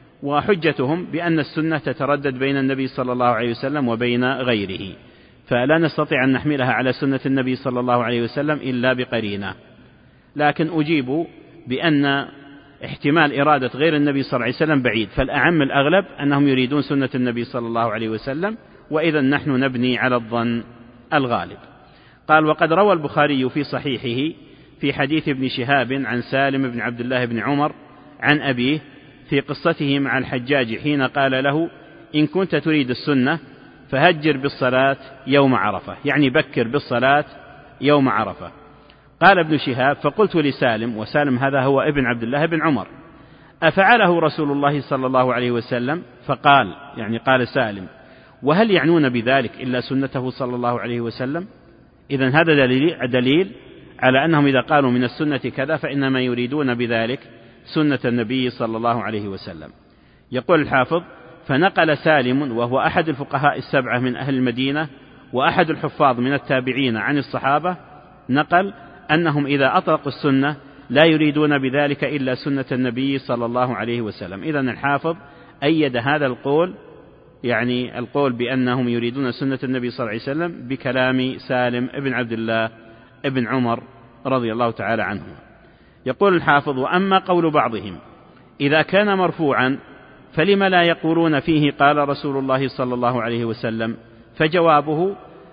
وحجتهم بأن السنة تتردد بين النبي صلى الله عليه وسلم وبين غيره، فلا نستطيع أن نحملها على سنة النبي صلى الله عليه وسلم إلا بقرينة. لكن أجيب بأن احتمال إرادة غير النبي صلى الله عليه وسلم بعيد، فالأعم الأغلب أنهم يريدون سنة النبي صلى الله عليه وسلم، وإذا نحن نبني على الظن الغالب. قال وقد روى البخاري في صحيحه في حديث ابن شهاب عن سالم بن عبد الله بن عمر عن أبيه في قصته مع الحجاج حين قال له إن كنت تريد السنة فهجر بالصلاة يوم عرفة، يعني بكر بالصلاة يوم عرفة. قال ابن شهاب فقلت لسالم، وسالم هذا هو ابن عبد الله بن عمر، أفعله رسول الله صلى الله عليه وسلم؟ فقال، يعني قال سالم وهل يعنون بذلك إلا سنته صلى الله عليه وسلم؟ إذن هذا دليل على أنهم إذا قالوا من السنة كذا فإنما يريدون بذلك سنة النبي صلى الله عليه وسلم. يقول الحافظ فنقل سالم وهو أحد الفقهاء السبعة من أهل المدينة وأحد الحفاظ من التابعين عن الصحابة، نقل أنهم إذا أطلقوا السنة لا يريدون بذلك إلا سنة النبي صلى الله عليه وسلم. إذن الحافظ أيد هذا القول، يعني القول بأنهم يريدون سنة النبي صلى الله عليه وسلم، بكلام سالم ابن عبد الله ابن عمر رضي الله تعالى عنه. يقول الحافظ وأما قول بعضهم إذا كان مرفوعا فلما لا يقولون فيه قال رسول الله صلى الله عليه وسلم؟ فجوابه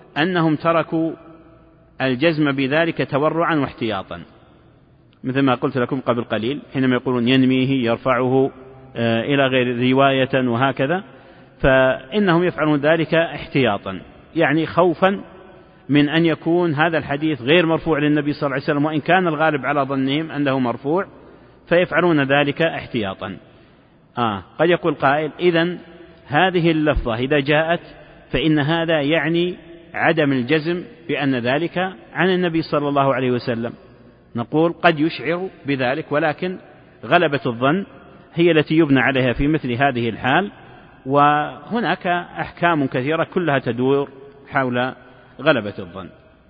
أنهم تركوا الجزم بذلك تورعا واحتياطا، مثل ما قلت لكم قبل قليل حينما يقولون ينميه يرفعه إلى غير رواية وهكذا، فإنهم يفعلون ذلك احتياطا، يعني خوفا من أن يكون هذا الحديث غير مرفوع للنبي صلى الله عليه وسلم، وإن كان الغالب على ظنهم أنه مرفوع، فيفعلون ذلك احتياطا. قد يقول قائل إذن هذه اللفظة إذا جاءت فإن هذا يعني عدم الجزم بأن ذلك عن النبي صلى الله عليه وسلم. نقول قد يشعر بذلك، ولكن غلبة الظن هي التي يبنى عليها في مثل هذه الحال، وهناك أحكام كثيرة كلها تدور حول غلبة الظن.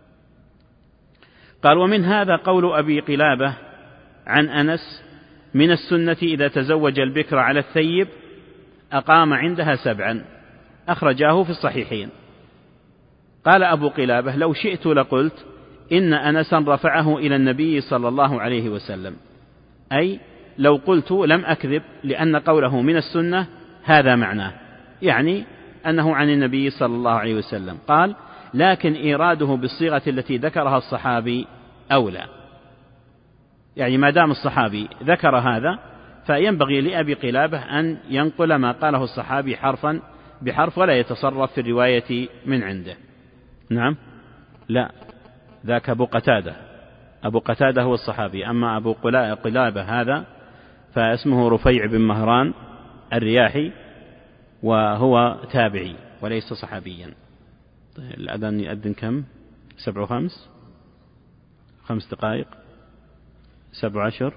قال: ومن هذا قول أبي قلابة عن أنس: من السنة إذا تزوج البكر على الثيب أقام عندها 7، أخرجاه في الصحيحين. قال أبو قلابة: لو شئت لقلت إن أنسا رفعه إلى النبي صلى الله عليه وسلم، أي لو قلت لم أكذب، لأن قوله من السنة هذا معناه، يعني أنه عن النبي صلى الله عليه وسلم. قال: لكن إيراده بالصيغة التي ذكرها الصحابي أولى، يعني ما دام الصحابي ذكر هذا فينبغي لأبي قلابة أن ينقل ما قاله الصحابي حرفا بحرف، ولا يتصرف في الرواية من عنده. نعم، لا، ذاك أبو قتادة، أبو قتادة هو الصحابي، أما أبو قلابة هذا فاسمه رفيع بن مهران الرياحي، وهو تابعي وليس صحابيا. طيب الأذان يؤذن كم؟ 7:05، 5 دقائق، 7:10.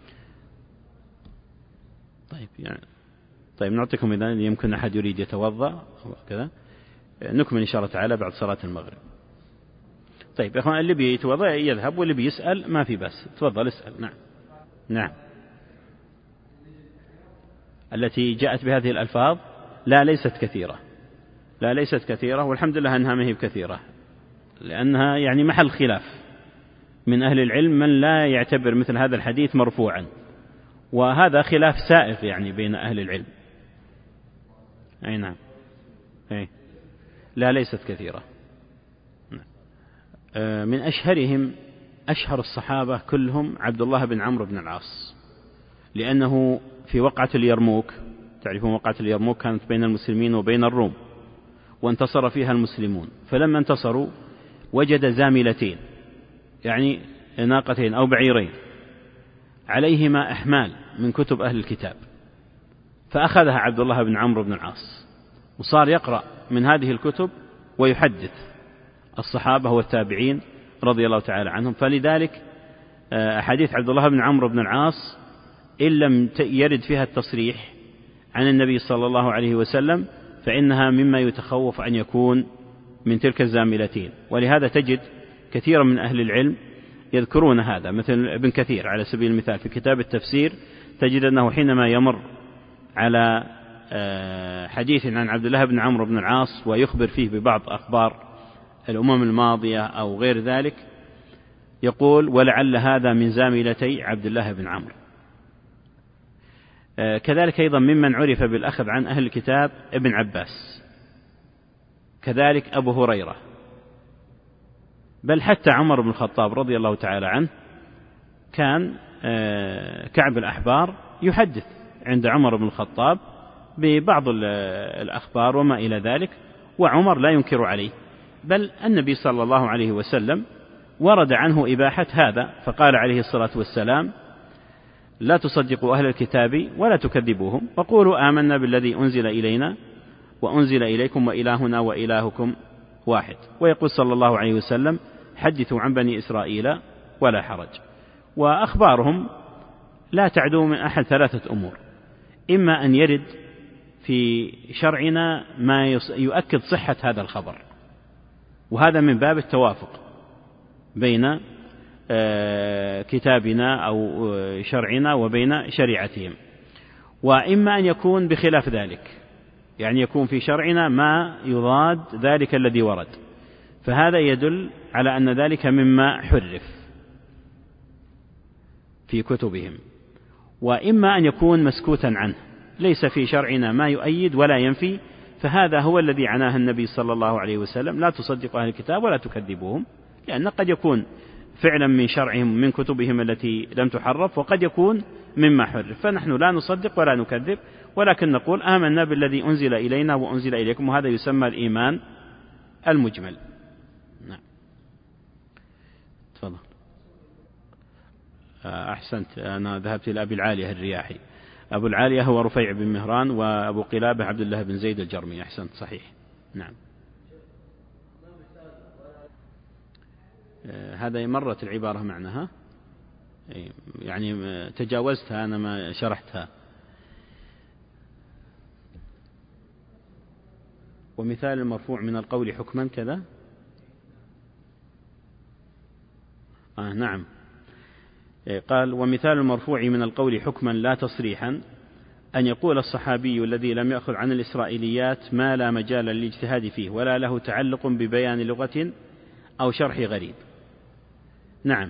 طيب نعطيكم إذا يمكن أحد يريد يتوضأ كذا، نكمل إن شاء الله تعالى بعد صلاة المغرب. طيب يا أخوان، اللي بيتوضأ يذهب، واللي بيسأل ما في بس، تفضل اسأل. نعم، نعم. التي جاءت بهذه الألفاظ لا ليست كثيرة، لا ليست كثيرة، والحمد لله أنها ما هي بكثيرة، لأنها يعني محل خلاف من أهل العلم من لا يعتبر مثل هذا الحديث مرفوعا، وهذا خلاف سائغ يعني بين أهل العلم. أي نعم، أي لا ليست كثيرة. من أشهرهم، أشهر الصحابة كلهم عبد الله بن عمرو بن العاص، لأنه في وقعة اليرموك، تعرفون وقعة اليرموك كانت بين المسلمين وبين الروم، وانتصر فيها المسلمون، فلما انتصروا وجد زاملتين، يعني ناقتين أو بعيرين عليهما أحمال من كتب أهل الكتاب، فأخذها عبد الله بن عمرو بن العاص وصار يقرأ من هذه الكتب ويحدث الصحابة والتابعين رضي الله تعالى عنهم. فلذلك أحاديث عبد الله بن عمرو بن العاص إن لم يرد فيها التصريح عن النبي صلى الله عليه وسلم فإنها مما يتخوف أن يكون من تلك الزاملتين، ولهذا تجد كثيرا من أهل العلم يذكرون هذا، مثل ابن كثير على سبيل المثال في كتاب التفسير، تجد أنه حينما يمر على حديث عن عبد الله بن عمرو بن العاص ويخبر فيه ببعض أخبار الأمم الماضية أو غير ذلك، يقول: ولعل هذا من زاملتي عبد الله بن عمرو. كذلك أيضا ممن عرف بالأخذ عن أهل الكتاب ابن عباس، كذلك أبو هريرة، بل حتى عمر بن الخطاب رضي الله تعالى عنه كان كعب الأحبار يحدث عند عمر بن الخطاب ببعض الأخبار وما إلى ذلك، وعمر لا ينكر عليه، بل النبي صلى الله عليه وسلم ورد عنه إباحة هذا، فقال عليه الصلاة والسلام: لا تصدقوا أهل الكتاب ولا تكذبوهم، وقولوا آمنا بالذي أنزل إلينا وأنزل إليكم وإلهنا وإلهكم واحد. ويقول صلى الله عليه وسلم: حدثوا عن بني إسرائيل ولا حرج. وأخبارهم لا تعدو من أحد 3 أمور: إما أن يرد في شرعنا ما يؤكد صحة هذا الخبر، وهذا من باب التوافق بين كتابنا أو شرعنا وبين شريعتهم، وإما أن يكون بخلاف ذلك، يعني يكون في شرعنا ما يضاد ذلك الذي ورد، فهذا يدل على أن ذلك مما حرف في كتبهم. وإما أن يكون مسكوتا عنه، ليس في شرعنا ما يؤيد ولا ينفي، فهذا هو الذي عناه النبي صلى الله عليه وسلم: لا تصدقوا أهل الكتاب ولا تكذبوهم، لأن قد يكون فعلا من شرعهم من كتبهم التي لم تحرف، وقد يكون مما حرف، فنحن لا نصدق ولا نكذب، ولكن نقول آمنا بالذي أنزل إلينا وأنزل إليكم، وهذا يسمى الإيمان المجمل. نعم. تفضل. أحسنت، أنا ذهبت إلى أبي العالية الرياحي. أبو العالية هو رفيع بن مهران، وأبو قلابة عبد الله بن زيد الجرمي. أحسنت، صحيح. نعم. هذا مرت العبارة معناها، يعني تجاوزتها، أنا ما شرحتها. ومثال المرفوع من القول حكما كذا. نعم. قال: ومثال المرفوع من القول حكما لا تصريحا أن يقول الصحابي الذي لم يأخذ عن الإسرائيليات ما لا مجال للاجتهاد فيه ولا له تعلق ببيان لغة أو شرح غريب. نعم.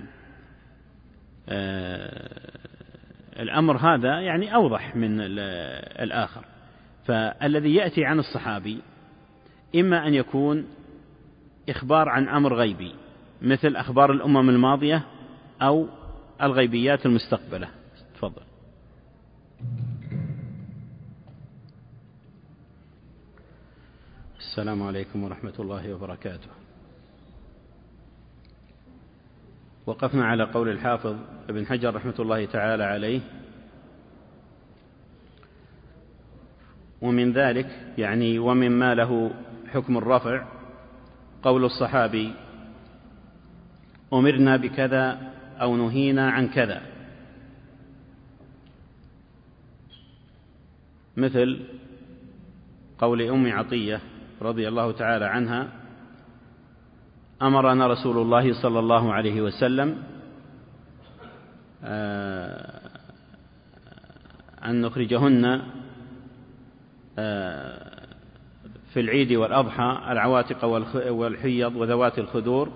الأمر هذا يعني أوضح من الآخر. فالذي يأتي عن الصحابي إما أن يكون إخبار عن أمر غيبي مثل أخبار الأمم الماضية أو الغيبيات المستقبلة. تفضل. السلام عليكم ورحمة الله وبركاته. وقفنا على قول الحافظ ابن حجر رحمة الله تعالى عليه: ومن ذلك يعني ومما له حكم الرفع قول الصحابي: أمرنا بكذا أو نهينا عن كذا، مثل قول أم عطية رضي الله تعالى عنها: أمرنا رسول الله صلى الله عليه وسلم أن نخرجهن في العيد والأضحى العواتق والحيض وذوات الخدور،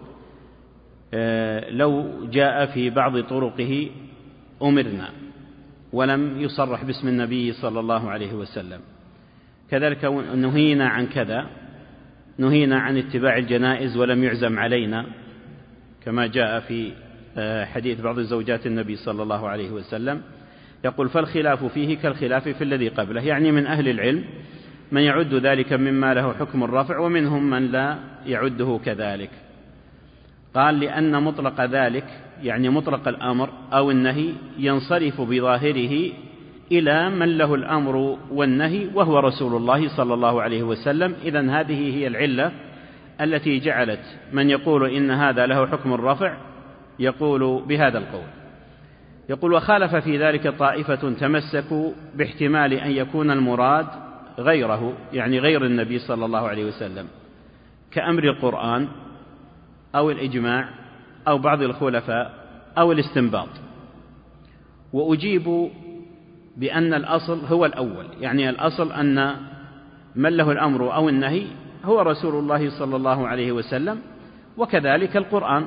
لو جاء في بعض طرقه أمرنا، ولم يصرح باسم النبي صلى الله عليه وسلم. كذلك نهينا عن كذا، نهينا عن اتباع الجنائز ولم يعزم علينا، كما جاء في حديث بعض زوجات النبي صلى الله عليه وسلم. يقول: فالخلاف فيه كالخلاف في الذي قبله، يعني من أهل العلم من يعد ذلك مما له حكم الرفع، ومنهم من لا يعده كذلك. قال: لأن مطلق ذلك يعني مطلق الأمر أو النهي ينصرف بظاهره إلى من له الأمر والنهي وهو رسول الله صلى الله عليه وسلم. إذن هذه هي العلة التي جعلت من يقول إن هذا له حكم الرفع يقول بهذا القول. يقول: وخالف في ذلك طائفة تمسكوا باحتمال أن يكون المراد غيره، يعني غير النبي صلى الله عليه وسلم، كأمر القرآن أو الإجماع أو بعض الخلفاء أو الاستنباط. وأجيب بأن الأصل هو الأول، يعني الأصل أن من له الأمر أو النهي هو رسول الله صلى الله عليه وسلم، وكذلك القرآن،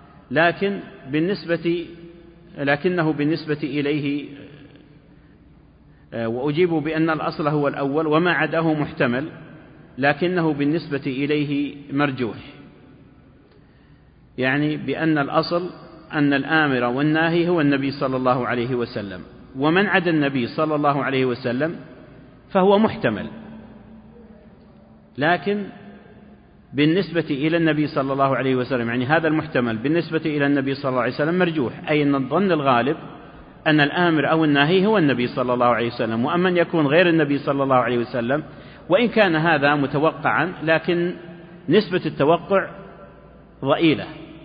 لكنه بالنسبة إليه، وأجيب بأن الأصل هو الأول وما عداه محتمل، لكنه بالنسبة إليه مرجوح، يعني بأن الأصل أن الآمر والناهي هو النبي صلى الله عليه وسلم، ومن عدا النبي صلى الله عليه وسلم فهو محتمل، لكن بالنسبة إلى النبي صلى الله عليه وسلم، يعني هذا المحتمل بالنسبة إلى النبي صلى الله عليه وسلم مرجوح، أي أن الظن الغالب أن الآمر أو الناهي هو النبي صلى الله عليه وسلم، وأمن يكون غير النبي صلى الله عليه وسلم، وإن كان هذا متوقعا لكن نسبة التوقع ضئيلة.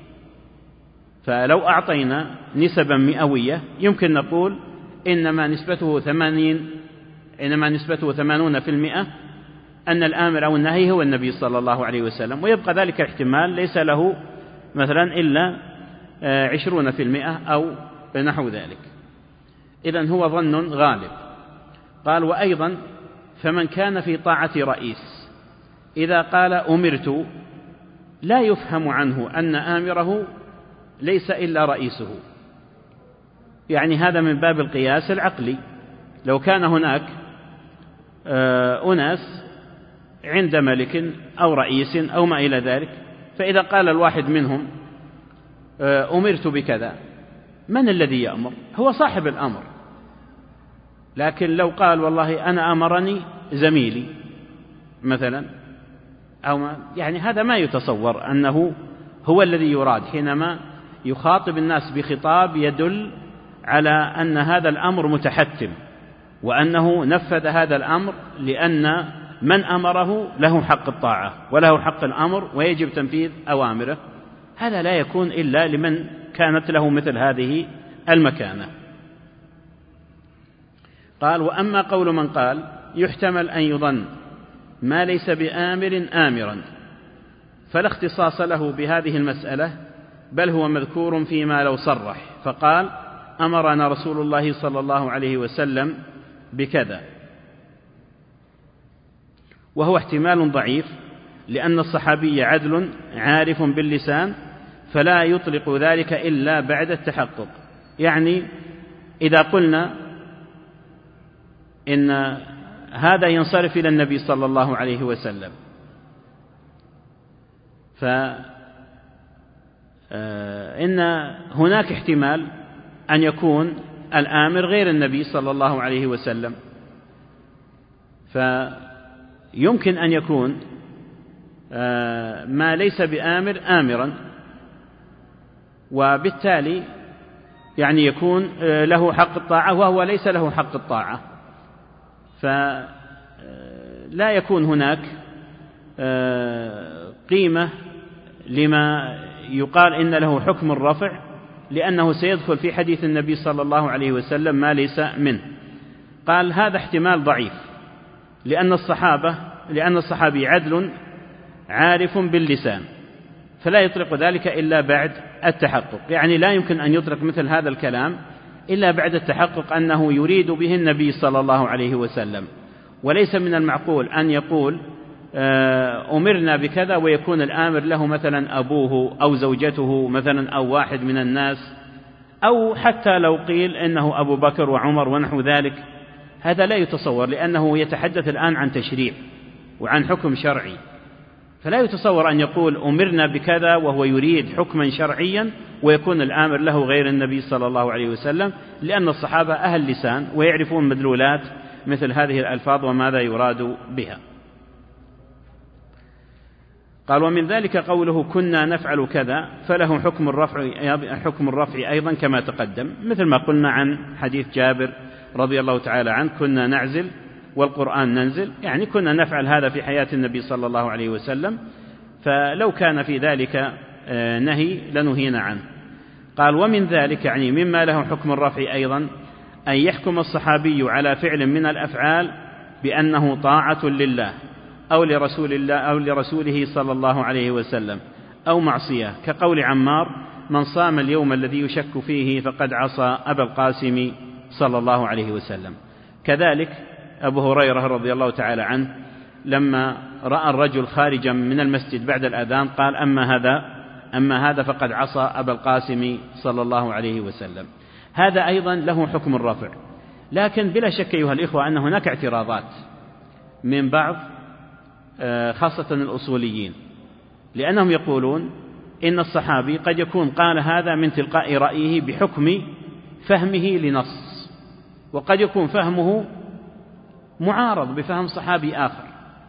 فلو أعطينا نسبا مئوية يمكن نقول إنما نسبته 80% أن الآمر أو النهي هو النبي صلى الله عليه وسلم، ويبقى ذلك احتمال ليس له مثلا إلا 20% أو نحو ذلك. إذن هو ظن غالب. قال: وأيضا فمن كان في طاعة رئيس إذا قال أمرت لا يفهم عنه أن آمره ليس إلا رئيسه، يعني هذا من باب القياس العقلي. لو كان هناك أناس عند ملك أو رئيس أو ما إلى ذلك، فإذا قال الواحد منهم أمرت بكذا، من الذي يأمر؟ هو صاحب الأمر. لكن لو قال والله أنا أمرني زميلي مثلا أو ما، يعني هذا ما يتصور أنه هو الذي يراد حينما يخاطب الناس بخطاب يدل على أن هذا الأمر متحتم، وأنه نفذ هذا الأمر لأن من أمره له حق الطاعة وله حق الأمر ويجب تنفيذ أوامره. هذا لا يكون إلا لمن كانت له مثل هذه المكانة. قال: وأما قول من قال يحتمل أن يظن ما ليس بآمر آمرا، فلا اختصاص له بهذه المسألة، بل هو مذكور فيما لو صرح فقال أمرنا رسول الله صلى الله عليه وسلم بكذا، وهو احتمال ضعيف، لأن الصحابي عدل عارف باللسان، فلا يطلق ذلك إلا بعد التحقق. يعني إذا قلنا إن هذا ينصرف إلى النبي صلى الله عليه وسلم، فإن هناك احتمال أن يكون الآمر غير النبي صلى الله عليه وسلم، فيمكن أن يكون ما ليس بآمر آمرا، وبالتالي يعني يكون له حق الطاعة وهو ليس له حق الطاعة، فلا يكون هناك قيمة لما يقال إن له حكم الرفع، لأنه سيدخل في حديث النبي صلى الله عليه وسلم ما ليس منه. قال هذا احتمال ضعيف، لأن الصحابي عدل عارف باللسان، فلا يطلق ذلك إلا بعد التحقق. يعني لا يمكن أن يطلق مثل هذا الكلام إلا بعد التحقق أنه يريد به النبي صلى الله عليه وسلم، وليس من المعقول أن يقول أمرنا بكذا ويكون الآمر له مثلا أبوه أو زوجته مثلا أو واحد من الناس، أو حتى لو قيل إنه أبو بكر وعمر ونحو ذلك. هذا لا يتصور، لأنه يتحدث الآن عن تشريع وعن حكم شرعي، فلا يتصور أن يقول أمرنا بكذا وهو يريد حكما شرعيا ويكون الآمر له غير النبي صلى الله عليه وسلم، لأن الصحابة أهل لسان ويعرفون مدلولات مثل هذه الألفاظ وماذا يراد بها. قال: ومن ذلك قوله كنا نفعل كذا، فله حكم الرفع أيضا كما تقدم، مثل ما قلنا عن حديث جابر رضي الله تعالى عنه: كنا نعزل والقرآن ننزل، يعني كنا نفعل هذا في حياة النبي صلى الله عليه وسلم، فلو كان في ذلك نهي لنهينا عنه. قال: ومن ذلك يعني مما له حكم الرفع أيضا أن يحكم الصحابي على فعل من الأفعال بأنه طاعة لله أو لرسول الله أو لرسوله صلى الله عليه وسلم، أو معصية، كقول عمار: من صام اليوم الذي يشك فيه فقد عصى أبا القاسم صلى الله عليه وسلم. كذلك أبو هريرة رضي الله تعالى عنه لما رأى الرجل خارجا من المسجد بعد الأذان قال: أما هذا فقد عصى أبا القاسم صلى الله عليه وسلم. هذا أيضا له حكم الرفع، لكن بلا شك أيها الإخوة أن هناك اعتراضات من بعض خاصة الأصوليين، لأنهم يقولون إن الصحابي قد يكون قال هذا من تلقاء رأيه بحكم فهمه لنص، وقد يكون فهمه معارض بفهم صحابي آخر،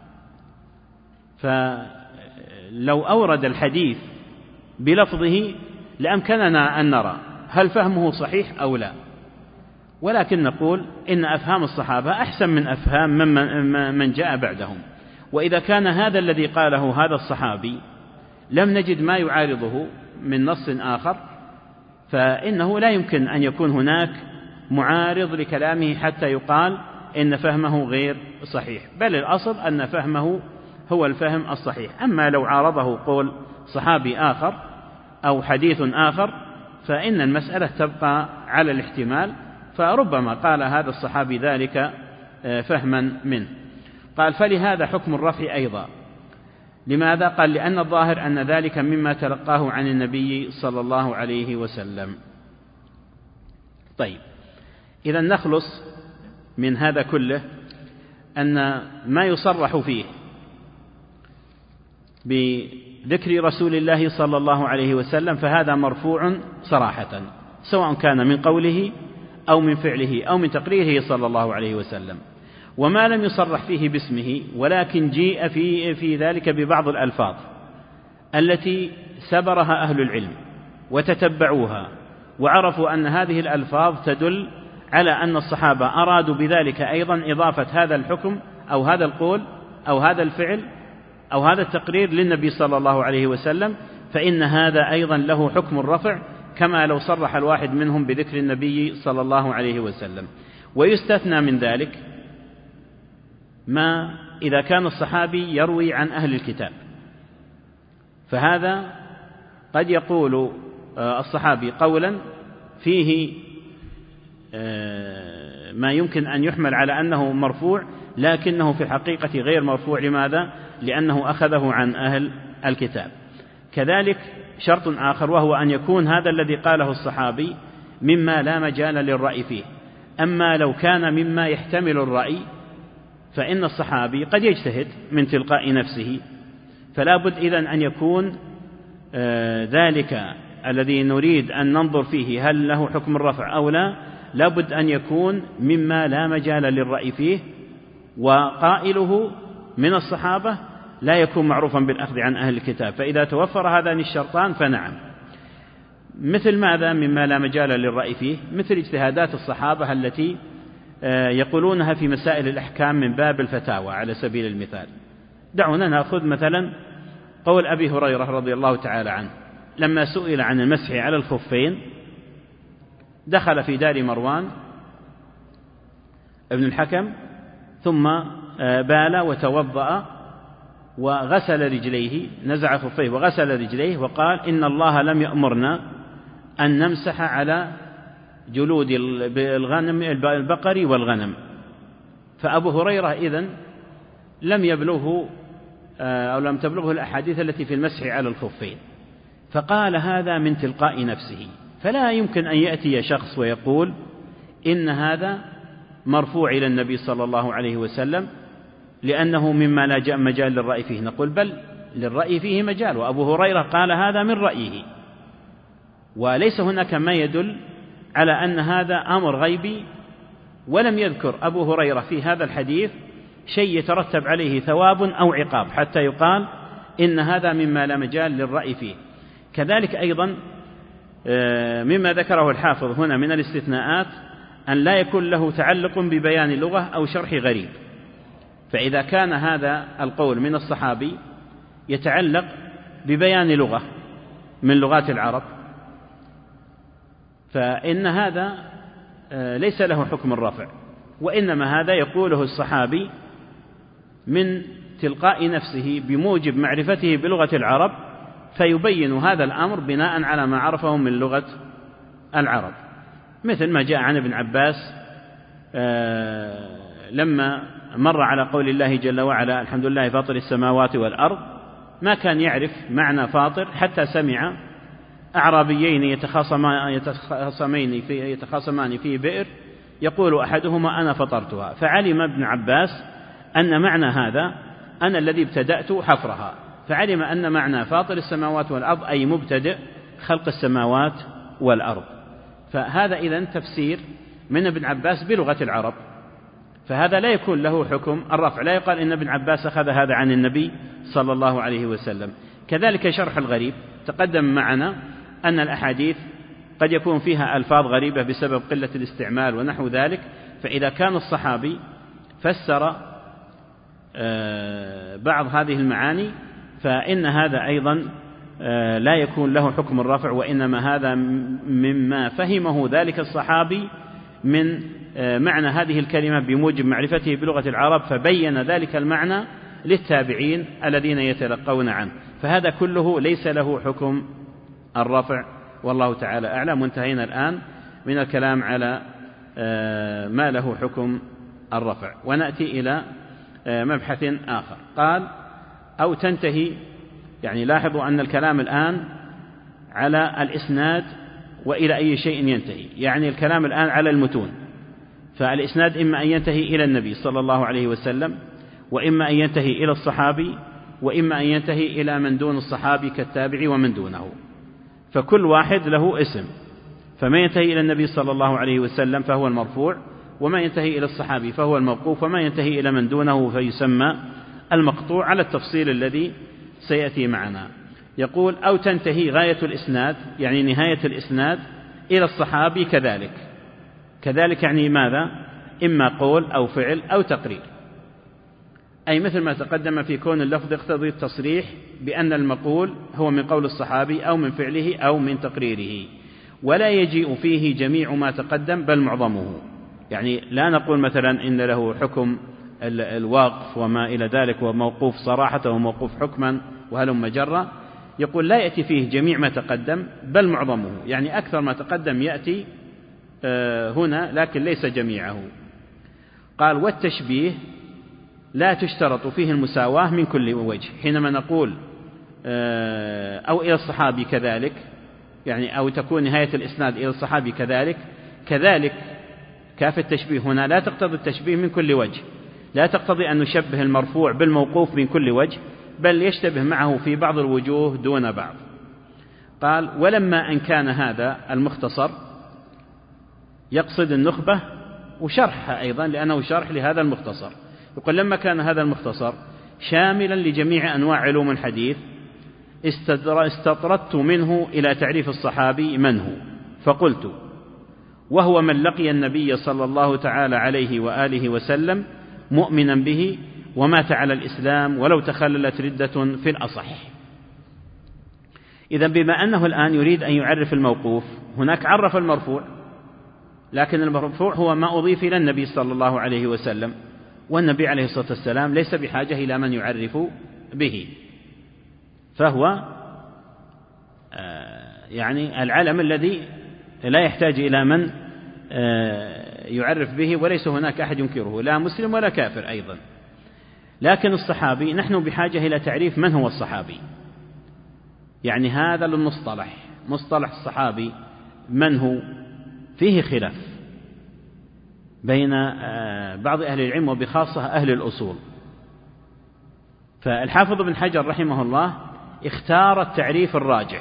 فلو أورد الحديث بلفظه لأمكننا أن نرى هل فهمه صحيح أو لا، ولكن نقول إن أفهام الصحابة أحسن من أفهام من جاء بعدهم. وإذا كان هذا الذي قاله هذا الصحابي لم نجد ما يعارضه من نص آخر، فإنه لا يمكن أن يكون هناك معارض لكلامه حتى يقال إن فهمه غير صحيح، بل الأصل أن فهمه هو الفهم الصحيح. أما لو عارضه قول صحابي آخر أو حديث آخر فإن المسألة تبقى على الاحتمال، فربما قال هذا الصحابي ذلك فهما منه. قال: فلهذا حكم الرفع أيضا. لماذا؟ قال: لأن الظاهر أن ذلك مما تلقاه عن النبي صلى الله عليه وسلم. طيب، إذا نخلص من هذا كله أن ما يصرح فيه بذكر رسول الله صلى الله عليه وسلم فهذا مرفوع صراحة، سواء كان من قوله أو من فعله أو من تقريره صلى الله عليه وسلم. وما لم يصرح فيه باسمه ولكن جيء في ذلك ببعض الألفاظ التي سبرها أهل العلم وتتبعوها وعرفوا أن هذه الألفاظ تدل على أن الصحابة أرادوا بذلك أيضا إضافة هذا الحكم أو هذا القول أو هذا الفعل أو هذا التقرير للنبي صلى الله عليه وسلم، فإن هذا أيضا له حكم الرفع كما لو صرح الواحد منهم بذكر النبي صلى الله عليه وسلم. ويستثنى من ذلك ما إذا كان الصحابي يروي عن أهل الكتاب، فهذا قد يقول الصحابي قولا فيه ما يمكن أن يحمل على أنه مرفوع لكنه في الحقيقة غير مرفوع. لماذا؟ لأنه أخذه عن أهل الكتاب. كذلك شرط آخر وهو أن يكون هذا الذي قاله الصحابي مما لا مجال للرأي فيه. أما لو كان مما يحتمل الرأي فإن الصحابي قد يجتهد من تلقاء نفسه، فلا بد إذن أن يكون ذلك الذي نريد أن ننظر فيه هل له حكم الرفع أو لا بد أن يكون مما لا مجال للرأي فيه، وقائله من الصحابة لا يكون معروفا بالأخذ عن أهل الكتاب. فإذا توفر هذان الشرطان فنعم. مثل ماذا مما لا مجال للرأي فيه؟ مثل اجتهادات الصحابة التي يقولونها في مسائل الأحكام من باب الفتاوى على سبيل المثال. دعونا نأخذ مثلا قول أبي هريرة رضي الله تعالى عنه لما سئل عن المسح على الخفين، دخل في دار مروان ابن الحكم ثم بال وتوضأ وغسل رجليه، نزع خفيه وغسل رجليه وقال إن الله لم يأمرنا أن نمسح على جلود الغنم البقر والغنم. فأبو هريرة إذن لم يبلغه أو لم تبلغه الأحاديث التي في المسح على الخفين، فقال هذا من تلقاء نفسه. فلا يمكن أن يأتي شخص ويقول إن هذا مرفوع إلى النبي صلى الله عليه وسلم لأنه مما لا مجال للرأي فيه. نقول بل للرأي فيه مجال، وأبو هريرة قال هذا من رأيه، وليس هناك ما يدل على أن هذا أمر غيبي. ولم يذكر أبو هريرة في هذا الحديث شيء يترتب عليه ثواب أو عقاب حتى يقال إن هذا مما لا مجال للرأي فيه. كذلك أيضا مما ذكره الحافظ هنا من الاستثناءات أن لا يكون له تعلق ببيان لغة أو شرح غريب. فإذا كان هذا القول من الصحابي يتعلق ببيان لغة من لغات العرب فإن هذا ليس له حكم الرفع، وإنما هذا يقوله الصحابي من تلقاء نفسه بموجب معرفته بلغة العرب، فيبين هذا الأمر بناء على ما عرفه من لغة العرب. مثل ما جاء عن ابن عباس لما مر على قول الله جل وعلا الحمد لله فاطر السماوات والأرض، ما كان يعرف معنى فاطر حتى سمع أعرابيين يتخاصمان في بئر يقول أحدهما أنا فطرتها، فعلم ابن عباس أن معنى هذا أنا الذي ابتدأت حفرها، فعلم أن معنى فاطر السماوات والأرض أي مبتدئ خلق السماوات والأرض. فهذا إذن تفسير من ابن عباس بلغة العرب، فهذا لا يكون له حكم الرفع، لا يقال إن ابن عباس أخذ هذا عن النبي صلى الله عليه وسلم. كذلك شرح الغريب، تقدم معنا أن الأحاديث قد يكون فيها ألفاظ غريبة بسبب قلة الاستعمال ونحو ذلك، فإذا كان الصحابي فسر بعض هذه المعاني فإن هذا أيضا لا يكون له حكم الرفع، وإنما هذا مما فهمه ذلك الصحابي من معنى هذه الكلمة بموجب معرفته بلغة العرب، فبين ذلك المعنى للتابعين الذين يتلقون عنه، فهذا كله ليس له حكم الرفع والله تعالى أعلم. وانتهينا الآن من الكلام على ما له حكم الرفع، ونأتي إلى مبحث آخر. قال أو تنتهي، يعني لاحظوا أن الكلام الآن على الإسناد وإلى أي شيء ينتهي، يعني الكلام الآن على المتون، فالإسناد إما أن ينتهي إلى النبي صلى الله عليه وسلم، وإما أن ينتهي إلى الصحابي، وإما أن ينتهي إلى من دون الصحابي كالتابع ومن دونه، فكل واحد له اسم، فما ينتهي إلى النبي صلى الله عليه وسلم فهو المرفوع، وما ينتهي إلى الصحابي فهو الموقوف، وما ينتهي إلى من دونه فيسمى المقطوع على التفصيل الذي سيأتي معنا. يقول أو تنتهي غاية الإسناد يعني نهاية الإسناد إلى الصحابي كذلك يعني ماذا؟ إما قول أو فعل أو تقرير، أي مثل ما تقدم في كون اللفظ يقتضي التصريح بأن المقول هو من قول الصحابي أو من فعله أو من تقريره، ولا يجيء فيه جميع ما تقدم بل معظمه. يعني لا نقول مثلا إن له حكم الوقف وما إلى ذلك وموقوف صراحة وموقوف حكما وهلم جرة، يقول لا يأتي فيه جميع ما تقدم بل معظمه، يعني أكثر ما تقدم يأتي هنا لكن ليس جميعه. قال والتشبيه لا تشترط فيه المساواة من كل وجه، حينما نقول أو إلى الصحابي كذلك يعني أو تكون نهاية الإسناد إلى الصحابي كذلك كاف التشبيه هنا لا تقتضي التشبيه من كل وجه، لا تقتضي أن نشبه المرفوع بالموقوف من كل وجه، بل يشتبه معه في بعض الوجوه دون بعض. قال ولما أن كان هذا المختصر، يقصد النخبة وشرحها أيضا لأنه شرح لهذا المختصر، يقول لما كان هذا المختصر شاملا لجميع أنواع علوم الحديث استطردت منه إلى تعريف الصحابي من هو، فقلت وهو من لقي النبي صلى الله تعالى عليه وآله وسلم مؤمنا به ومات على الإسلام ولو تخللت ردة في الأصح. إذن بما أنه الآن يريد أن يعرف الموقوف، هناك عرف المرفوع، لكن المرفوع هو ما أضيف إلى النبي صلى الله عليه وسلم، والنبي عليه الصلاة والسلام ليس بحاجة إلى من يعرف به، فهو يعني العلم الذي لا يحتاج إلى من يعرف به، وليس هناك أحد ينكره لا مسلم ولا كافر أيضا. لكن الصحابي نحن بحاجة إلى تعريف من هو الصحابي، يعني هذا المصطلح مصطلح الصحابي من هو فيه خلاف بين بعض أهل العلم وبخاصة أهل الأصول. فالحافظ بن حجر رحمه الله اختار التعريف الراجح.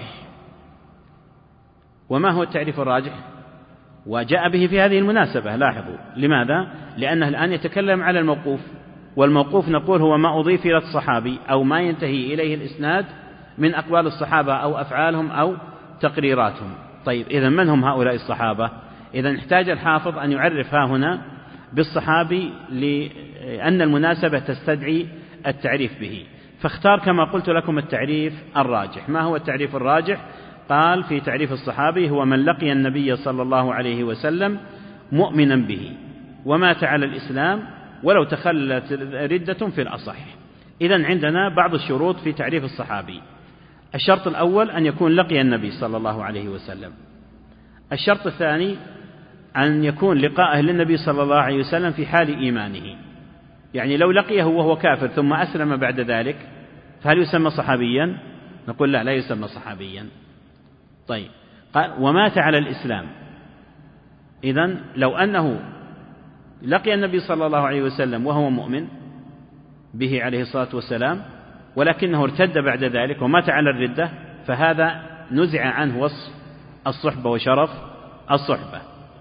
وما هو التعريف الراجح؟ وجاء به في هذه المناسبة، لاحظوا لماذا؟ لأنه الآن يتكلم على الموقوف، والموقوف نقول هو ما أضيف إلى الصحابي أو ما ينتهي إليه الإسناد من أقوال الصحابة أو أفعالهم أو تقريراتهم. طيب إذن من هم هؤلاء الصحابة؟ إذن احتاج الحافظ أن يعرف ها هنا بالصحابي لأن المناسبة تستدعي التعريف به، فاختار كما قلت لكم التعريف الراجح. ما هو التعريف الراجح؟ قال في تعريف الصحابي هو من لقي النبي صلى الله عليه وسلم مؤمنا به ومات على الإسلام ولو تخلت ردة في الأصح. إذن عندنا بعض الشروط في تعريف الصحابي. الشرط الأول أن يكون لقي النبي صلى الله عليه وسلم. الشرط الثاني أن يكون لقاءه للنبي صلى الله عليه وسلم في حال إيمانه، يعني لو لقيه وهو كافر ثم أسلم بعد ذلك فهل يسمى صحابيا؟ نقول لا يسمى صحابيا. طيب قال ومات على الإسلام. إذن لو أنه لقي النبي صلى الله عليه وسلم وهو مؤمن به عليه الصلاة والسلام ولكنه ارتد بعد ذلك ومات على الردة، فهذا نزع عنه وصف الصحبة وشرف الصحبة.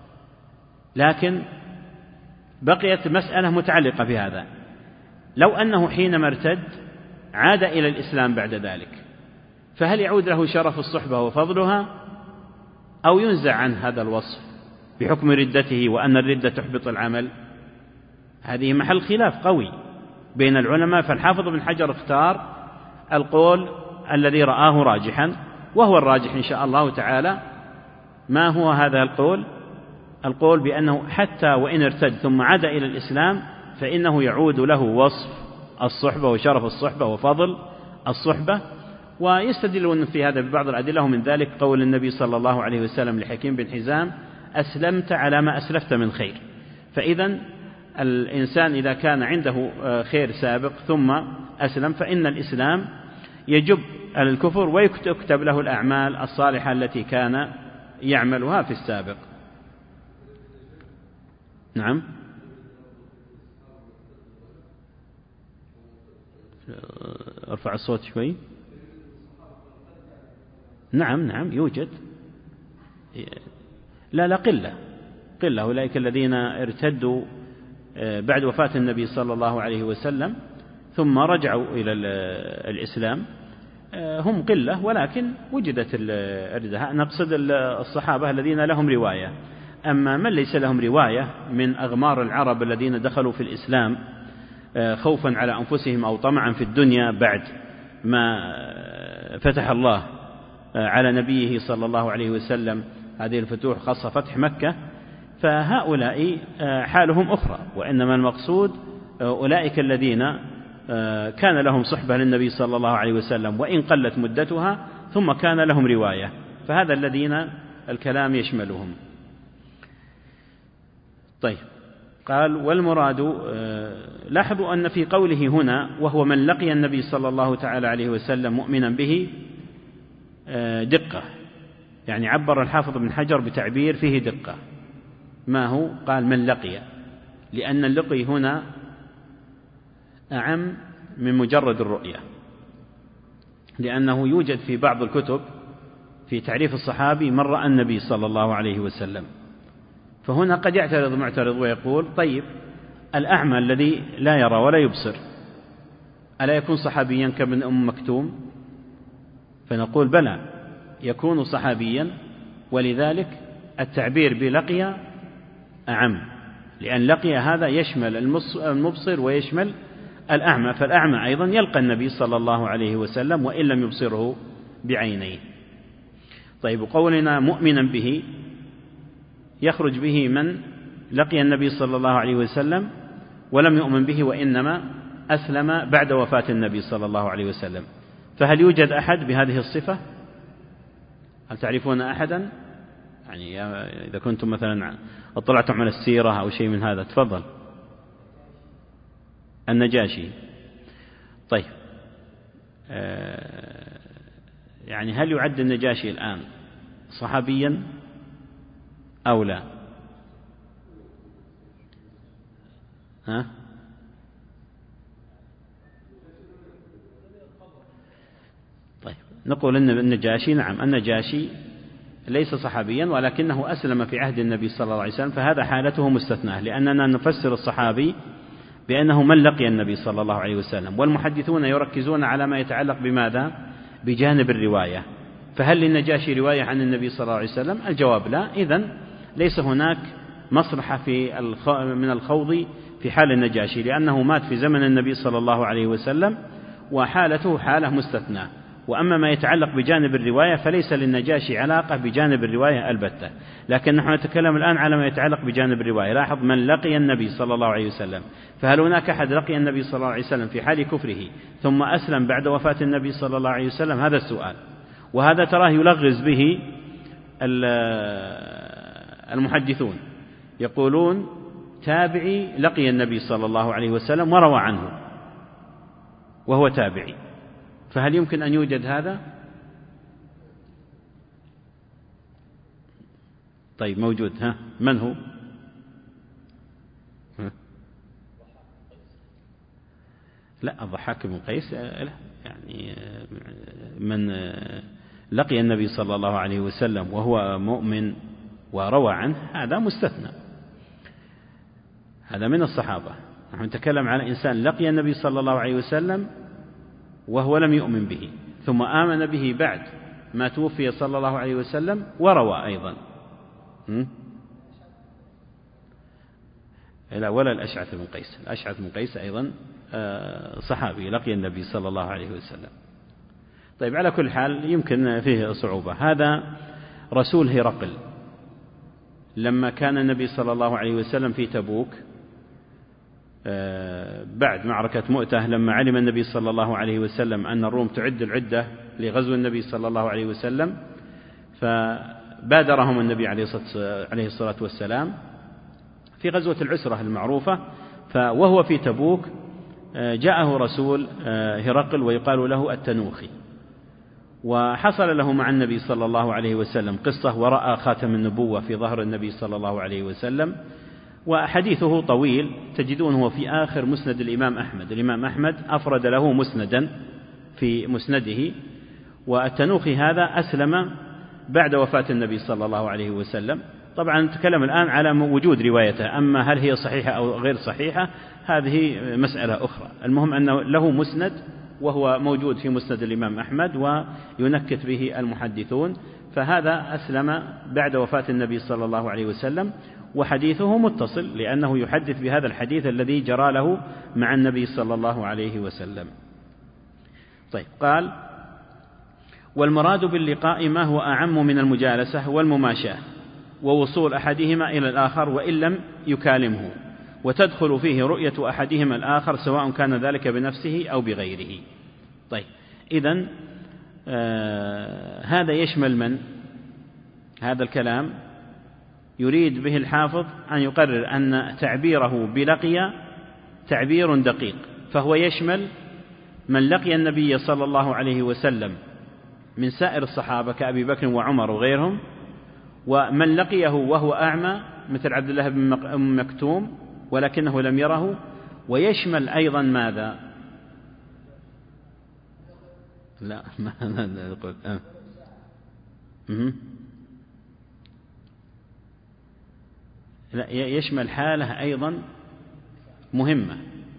لكن بقيت مسألة متعلقة بهذا، لو أنه حينما ارتد عاد إلى الإسلام بعد ذلك، فهل يعود له شرف الصحبة وفضلها أو ينزع عن هذا الوصف بحكم ردته وأن الردة تحبط العمل؟ هذه محل خلاف قوي بين العلماء. فالحافظ بن حجر اختار القول الذي رآه راجحا، وهو الراجح إن شاء الله تعالى. ما هو هذا القول؟ القول بأنه حتى وإن ارتد ثم عاد إلى الإسلام فإنه يعود له وصف الصحبة وشرف الصحبة وفضل الصحبة. ويستدلون في هذا ببعض الأدلة، من ذلك قول النبي صلى الله عليه وسلم لحكيم بن حزام أسلمت على ما أسلفت من خير. فإذا الإنسان إذا كان عنده خير سابق ثم أسلم فإن الإسلام يجب على الكفر ويكتب له الأعمال الصالحة التي كان يعملها في السابق. نعم. ارفع الصوت شوي. نعم يوجد. لا قلة أولئك الذين ارتدوا بعد وفاة النبي صلى الله عليه وسلم ثم رجعوا إلى الإسلام هم قلة، ولكن وجدت الردة. نقصد الصحابة الذين لهم رواية. أما من ليس لهم رواية من أغمار العرب الذين دخلوا في الإسلام خوفا على أنفسهم أو طمعا في الدنيا بعد ما فتح الله على نبيه صلى الله عليه وسلم هذه الفتوح، خاصة فتح مكة، فهؤلاء حالهم أخرى. وإنما المقصود أولئك الذين كان لهم صحبة للنبي صلى الله عليه وسلم وإن قلت مدتها ثم كان لهم رواية، فهذا الذين الكلام يشملهم. طيب، قال والمراد، لاحظوا أن في قوله هنا وهو من لقي النبي صلى الله تعالى عليه وسلم مؤمنا به دقة، يعني عبر الحافظ بن حجر بتعبير فيه دقة. ما هو؟ قال من لقي، لأن اللقي هنا أعم من مجرد الرؤية، لأنه يوجد في بعض الكتب في تعريف الصحابي من رأى النبي صلى الله عليه وسلم، فهنا قد يعترض معترض ويقول طيب الأعمى الذي لا يرى ولا يبصر ألا يكون صحابيا كابن أم مكتوم؟ فنقول بلى، يكون صحابيا، ولذلك التعبير بلقي أعم، لأن لقي هذا يشمل المبصر ويشمل الأعمى، فالأعمى أيضا يلقى النبي صلى الله عليه وسلم وإن لم يبصره بعينيه. طيب، قولنا مؤمنا به يخرج به من لقي النبي صلى الله عليه وسلم ولم يؤمن به وإنما أسلم بعد وفاة النبي صلى الله عليه وسلم، فهل يوجد أحد بهذه الصفة؟ هل تعرفون أحدا؟ يعني إذا كنتم مثلا اطلعتم على السيرة أو شيء من هذا. تفضل. النجاشي. طيب، يعني هل يعد النجاشي الآن صحابيا أو لا؟ طيب، نقول أن النجاشي نعم، النجاشي ليس صحابيا ولكنه أسلم في عهد النبي صلى الله عليه وسلم، فهذا حالته مستثناة، لأننا نفسر الصحابي بأنه من لقي النبي صلى الله عليه وسلم، والمحدثون يركزون على ما يتعلق بماذا؟ بجانب الرواية. فهل للنجاشي رواية عن النبي صلى الله عليه وسلم؟ الجواب لا. إذن ليس هناك مصلحة من الخوض في حال النجاشي، لأنه مات في زمن النبي صلى الله عليه وسلم وحالته حالة مستثناة. وأما ما يتعلق بجانب الرواية فليس للنجاشي علاقة بجانب الرواية البتة، لكن نحن نتكلم الآن على ما يتعلق بجانب الرواية. لاحظ من لقي النبي صلى الله عليه وسلم، فهل هناك أحد لقي النبي صلى الله عليه وسلم في حال كفره ثم أسلم بعد وفاة النبي صلى الله عليه وسلم؟ هذا السؤال، وهذا تراه يلغز به المحدثون، يقولون تابعي لقي النبي صلى الله عليه وسلم وروى عنه وهو تابعي، فهل يمكن أن يوجد هذا؟ طيب، موجود. من هو؟ لا، الضحاك بن قيس يعني من لقي النبي صلى الله عليه وسلم وهو مؤمن وروى عنه هذا مستثنى، هذا من الصحابة. نحن نتكلم على إنسان لقي النبي صلى الله عليه وسلم وهو لم يؤمن به ثم آمن به بعد ما توفي صلى الله عليه وسلم وروى أيضا. لا، ولا الأشعث بن قيس. الأشعث بن قيس أيضا صحابي لقي النبي صلى الله عليه وسلم. طيب، على كل حال يمكن فيه صعوبة. هذا رسول هرقل لما كان النبي صلى الله عليه وسلم في تبوك بعد معركة مؤتة، لما علم النبي صلى الله عليه وسلم أن الروم تعد العدة لغزو النبي صلى الله عليه وسلم، فبادرهم النبي عليه الصلاة والسلام في غزوة العسرة المعروفة. وهو في تبوك جاءه رسول هرقل ويقال له التنوخي، وحصل له مع النبي صلى الله عليه وسلم قصة، ورأى خاتم النبوة في ظهر النبي صلى الله عليه وسلم، وحديثه طويل تجدونه في آخر مسند الإمام أحمد. الإمام أحمد أفرد له مسندا في مسنده. والتنوخي هذا أسلم بعد وفاة النبي صلى الله عليه وسلم. طبعا نتكلم الآن على وجود روايته، أما هل هي صحيحة أو غير صحيحة هذه مسألة أخرى. المهم أنه له مسند وهو موجود في مسند الإمام أحمد وينكت به المحدثون، فهذا أسلم بعد وفاة النبي صلى الله عليه وسلم، وحديثه متصل لأنه يحدث بهذا الحديث الذي جرى له مع النبي صلى الله عليه وسلم. طيب، قال: والمراد باللقاء ما هو أعم من المجالسة والمماشاة ووصول أحدهما إلى الآخر وإن لم يكالمه، وتدخل فيه رؤية أحدهما الآخر سواء كان ذلك بنفسه أو بغيره. طيب، إذن هذا يشمل من؟ هذا الكلام يريد به الحافظ أن يقرر أن تعبيره بلقي تعبير دقيق، فهو يشمل من لقي النبي صلى الله عليه وسلم من سائر الصحابة كأبي بكر وعمر وغيرهم، ومن لقيه وهو أعمى مثل عبد الله بن مكتوم ولكنه لم يره، ويشمل أيضا ماذا؟ لا ما نقول لا، يشمل حالة أيضا مهمة.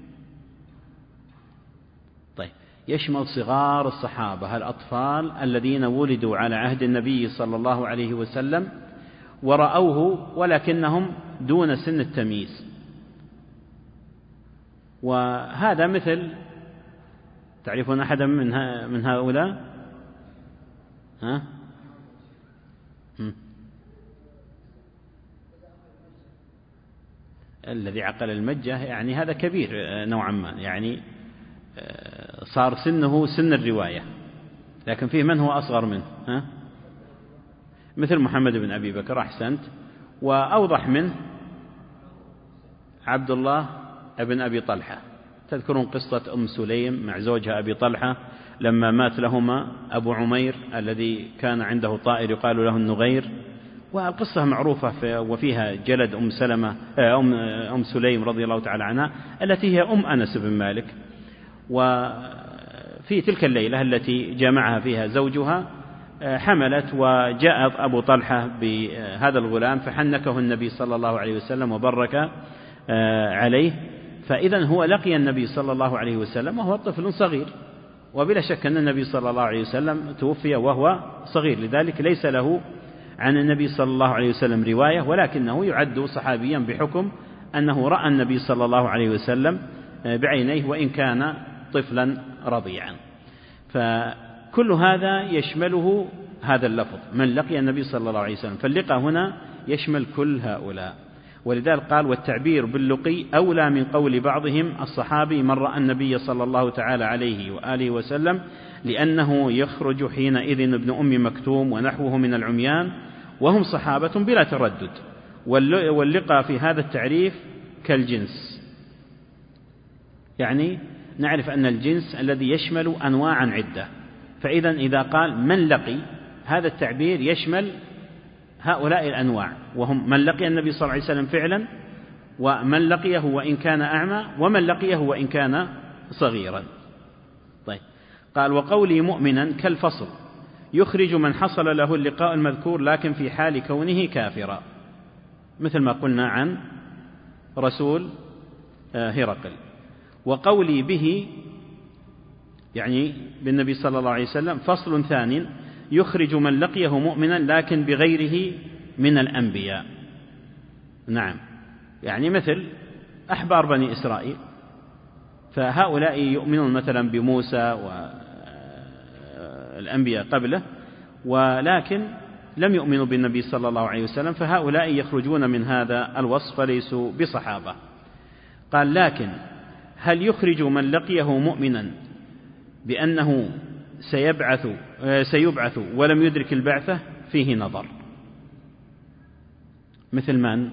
طيب، يشمل صغار الصحابة الأطفال الذين ولدوا على عهد النبي صلى الله عليه وسلم ورأوه ولكنهم دون سن التمييز. وهذا مثل، تعرفون أحدا من هؤلاء؟ الذي عقل المجة، يعني هذا كبير نوعا ما، يعني صار سنه سن الرواية، لكن فيه من هو أصغر منه، مثل محمد بن أبي بكر. أحسنت. وأوضح منه عبد الله بن أبي طلحة. تذكرون قصة أم سليم مع زوجها أبي طلحة لما مات لهما أبو عمير الذي كان عنده طائر يقال له النغير، والقصة معروفة وفيها جلد أم سليم رضي الله تعالى عنها التي هي أم أنس بن مالك. وفي تلك الليلة التي جمعها فيها زوجها حملت، وجاء أبو طلحة بهذا الغلام فحنكه النبي صلى الله عليه وسلم وبرك عليه. فإذا هو لقي النبي صلى الله عليه وسلم وهو طفل صغير، وبلا شك أن النبي صلى الله عليه وسلم توفي وهو صغير، لذلك ليس له عن النبي صلى الله عليه وسلم رواية، ولكنه يعد صحابيا بحكم أنه رأى النبي صلى الله عليه وسلم بعينيه وإن كان طفلا رضيعا. فكل هذا يشمله هذا اللفظ، من لقي النبي صلى الله عليه وسلم، فاللقاء هنا يشمل كل هؤلاء. ولذلك قال: والتعبير باللقي أولى من قول بعضهم الصحابي من رأى النبي صلى الله تعالى عليه وآله وسلم، لأنه يخرج حينئذ ابن أم مكتوم ونحوه من العميان وهم صحابة بلا تردد. واللقاء في هذا التعريف كالجنس، يعني نعرف أن الجنس الذي يشمل أنواعا عدة، فإذا إذا قال من لقي، هذا التعبير يشمل هؤلاء الأنواع، وهم من لقي النبي صلى الله عليه وسلم فعلا، ومن لقيه وإن كان أعمى، ومن لقيه وإن كان صغيرا. طيب، قال: وقولي مؤمنا كالفصل يخرج من حصل له اللقاء المذكور لكن في حال كونه كافرا، مثل ما قلنا عن رسول هرقل. وقولي به، يعني بالنبي صلى الله عليه وسلم، فصل ثاني يخرج من لقيه مؤمنا لكن بغيره من الأنبياء. نعم، يعني مثل أحبار بني إسرائيل، فهؤلاء يؤمنون مثلا بموسى والأنبياء قبله، ولكن لم يؤمنوا بالنبي صلى الله عليه وسلم، فهؤلاء يخرجون من هذا الوصف فليسوا بصحابة. قال: لكن هل يخرج من لقيه مؤمنا بأنه سيبعث ولم يدرك البعثة؟ فيه نظر. مثل من؟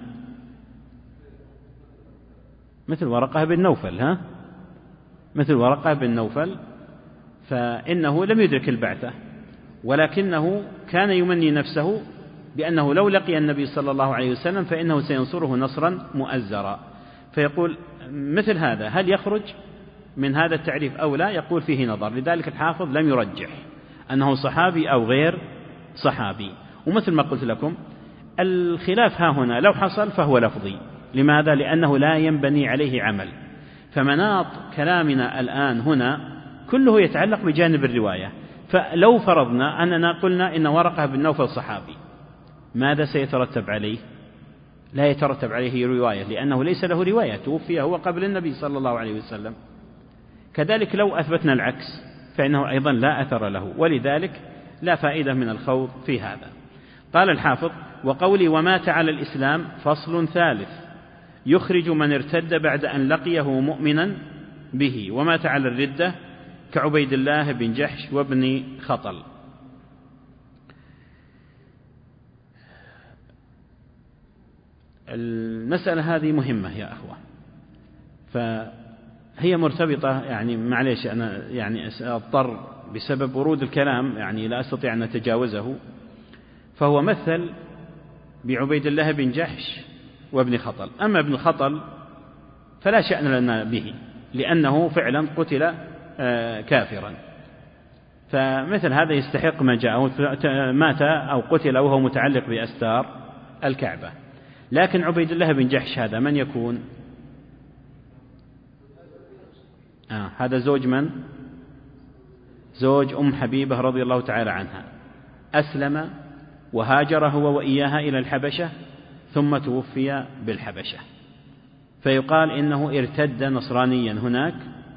مثل ورقة بن نوفل. مثل ورقة بن نوفل، فإنه لم يدرك البعثة، ولكنه كان يمني نفسه بأنه لو لقي النبي صلى الله عليه وسلم فإنه سينصره نصرا مؤزرا. فيقول مثل هذا هل يخرج؟ من هذا التعريف أو لا يقول فيه نظر. لذلك الحافظ لم يرجح أنه صحابي أو غير صحابي. ومثل ما قلت لكم الخلاف ها هنا لو حصل فهو لفظي. لماذا؟ لأنه لا ينبني عليه عمل. فمناط كلامنا الآن هنا كله يتعلق بجانب الرواية. فلو فرضنا أننا قلنا إن ورقة بن نوفل صحابي، ماذا سيترتب عليه؟ لا يترتب عليه رواية، لأنه ليس له رواية، توفي هو قبل النبي صلى الله عليه وسلم. كذلك لو أثبتنا العكس فإنه أيضا لا أثر له، ولذلك لا فائدة من الخوض في هذا. قال الحافظ: وقولي ومات على الإسلام فصل ثالث يخرج من ارتد بعد أن لقيه مؤمنا به ومات على الردة كعبيد الله بن جحش وابن خطل. المسألة هذه مهمة يا أخوة، فهي مرتبطة، يعني معليش أنا يعني أضطر بسبب ورود الكلام يعني لا أستطيع أن أتجاوزه. فهو مثل بعبيد الله بن جحش وابن خطل. أما ابن خطل فلا شأن لنا به، لأنه فعلا قتل كافرا، فمثل هذا يستحق ما جاءه، مات أو قتل وهو متعلق بأستار الكعبة. لكن عبيد الله بن جحش هذا من يكون؟ هذا زوج من؟ زوج أم حبيبة رضي الله تعالى عنها، أسلم وهاجر هو وإياها إلى الحبشة ثم توفي بالحبشة، فيقال إنه ارتد نصرانيا هناك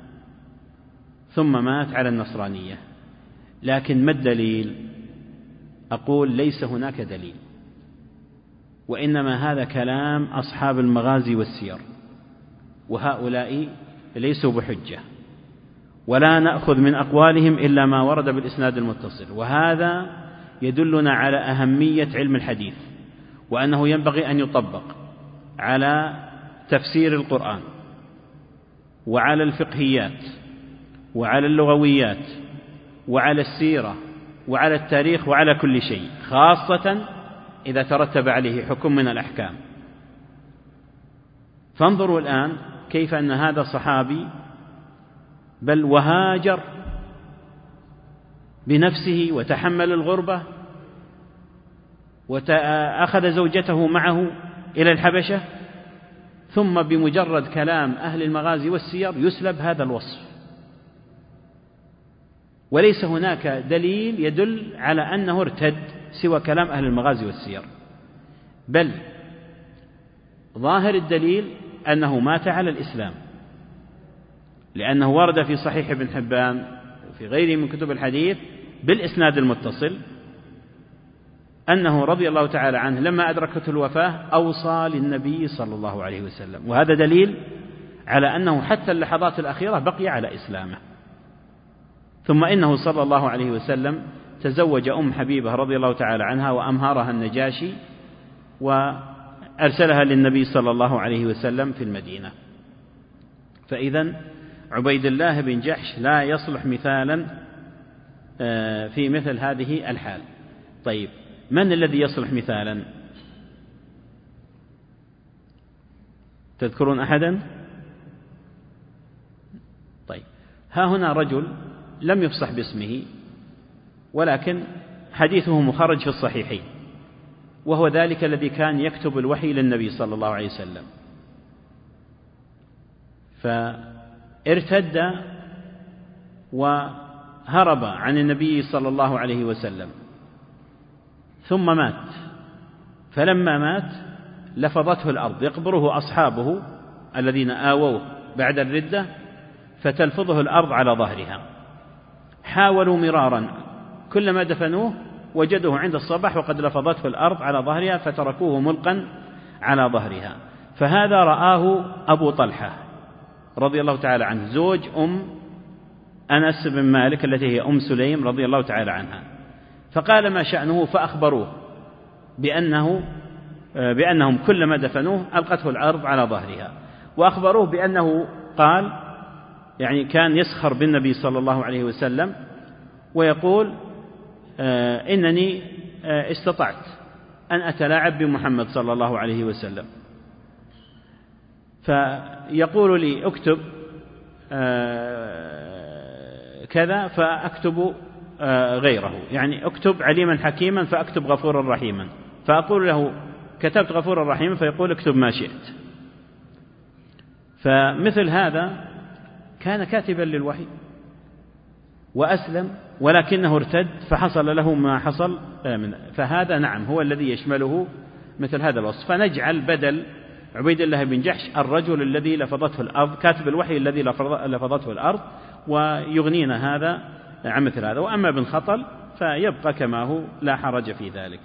ثم مات على النصرانية. لكن ما الدليل؟ أقول ليس هناك دليل، وإنما هذا كلام أصحاب المغازي والسير، وهؤلاء ليسوا بحجة، ولا نأخذ من أقوالهم إلا ما ورد بالإسناد المتصل. وهذا يدلنا على أهمية علم الحديث، وأنه ينبغي أن يطبق على تفسير القرآن وعلى الفقهيات وعلى اللغويات وعلى السيرة وعلى التاريخ وعلى كل شيء، خاصة إذا ترتب عليه حكم من الأحكام. فانظروا الآن كيف أن هذا صحابي بل وهاجر بنفسه وتحمل الغربة وأخذ زوجته معه إلى الحبشة، ثم بمجرد كلام أهل المغازي والسير يسلب هذا الوصف، وليس هناك دليل يدل على أنه ارتد سوى كلام أهل المغازي والسير، بل ظاهر الدليل أنه مات على الإسلام، لأنه ورد في صحيح ابن حبان وفي غيره من كتب الحديث بالإسناد المتصل أنه رضي الله تعالى عنه لما أدركته الوفاة أوصى للنبي صلى الله عليه وسلم، وهذا دليل على أنه حتى اللحظات الأخيرة بقي على إسلامه. ثم إنه صلى الله عليه وسلم تزوج أم حبيبة رضي الله تعالى عنها وأمهرها النجاشي وأرسلها للنبي صلى الله عليه وسلم في المدينة. فإذن عبيد الله بن جحش لا يصلح مثالا في مثل هذه الحال. طيب من الذي يصلح مثالا؟ تذكرون أحدا؟ طيب ها هنا رجل لم يفصح باسمه ولكن حديثه مخرج في الصحيحين، وهو ذلك الذي كان يكتب الوحي للنبي صلى الله عليه وسلم، فارتد وهرب عن النبي صلى الله عليه وسلم ثم مات. فلما مات لفظته الأرض، يقبره أصحابه الذين آووه بعد الردة فتلفظه الأرض على ظهرها. حاولوا مرارا، كلما دفنوه وجدوه عند الصباح وقد لفظته الأرض على ظهرها فتركوه ملقا على ظهرها. فهذا رآه أبو طلحة رضي الله تعالى عنه زوج أم أنس بن مالك التي هي أم سليم رضي الله تعالى عنها، فقال ما شأنه، فأخبروه بأنهم كلما دفنوه ألقته الأرض على ظهرها، وأخبروه بأنه قال يعني كان يسخر بالنبي صلى الله عليه وسلم ويقول إنني استطعت أن أتلاعب بمحمد صلى الله عليه وسلم، فيقول لي اكتب كذا فأكتب غيره، يعني اكتب عليما حكيما فأكتب غفورا رحيما، فأقول له كتبت غفورا رحيما فيقول اكتب ما شئت. فمثل هذا كان كاتبا للوحي وأسلم ولكنه ارتد فحصل له ما حصل، فهذا نعم هو الذي يشمله مثل هذا الوصف. فنجعل بدل عبيد الله بن جحش الرجل الذي لفظته الأرض، كاتب الوحي الذي لفظته الأرض، ويغنينا هذا عن مثل هذا. وأما ابن خطل فيبقى كما هو لا حرج في ذلك.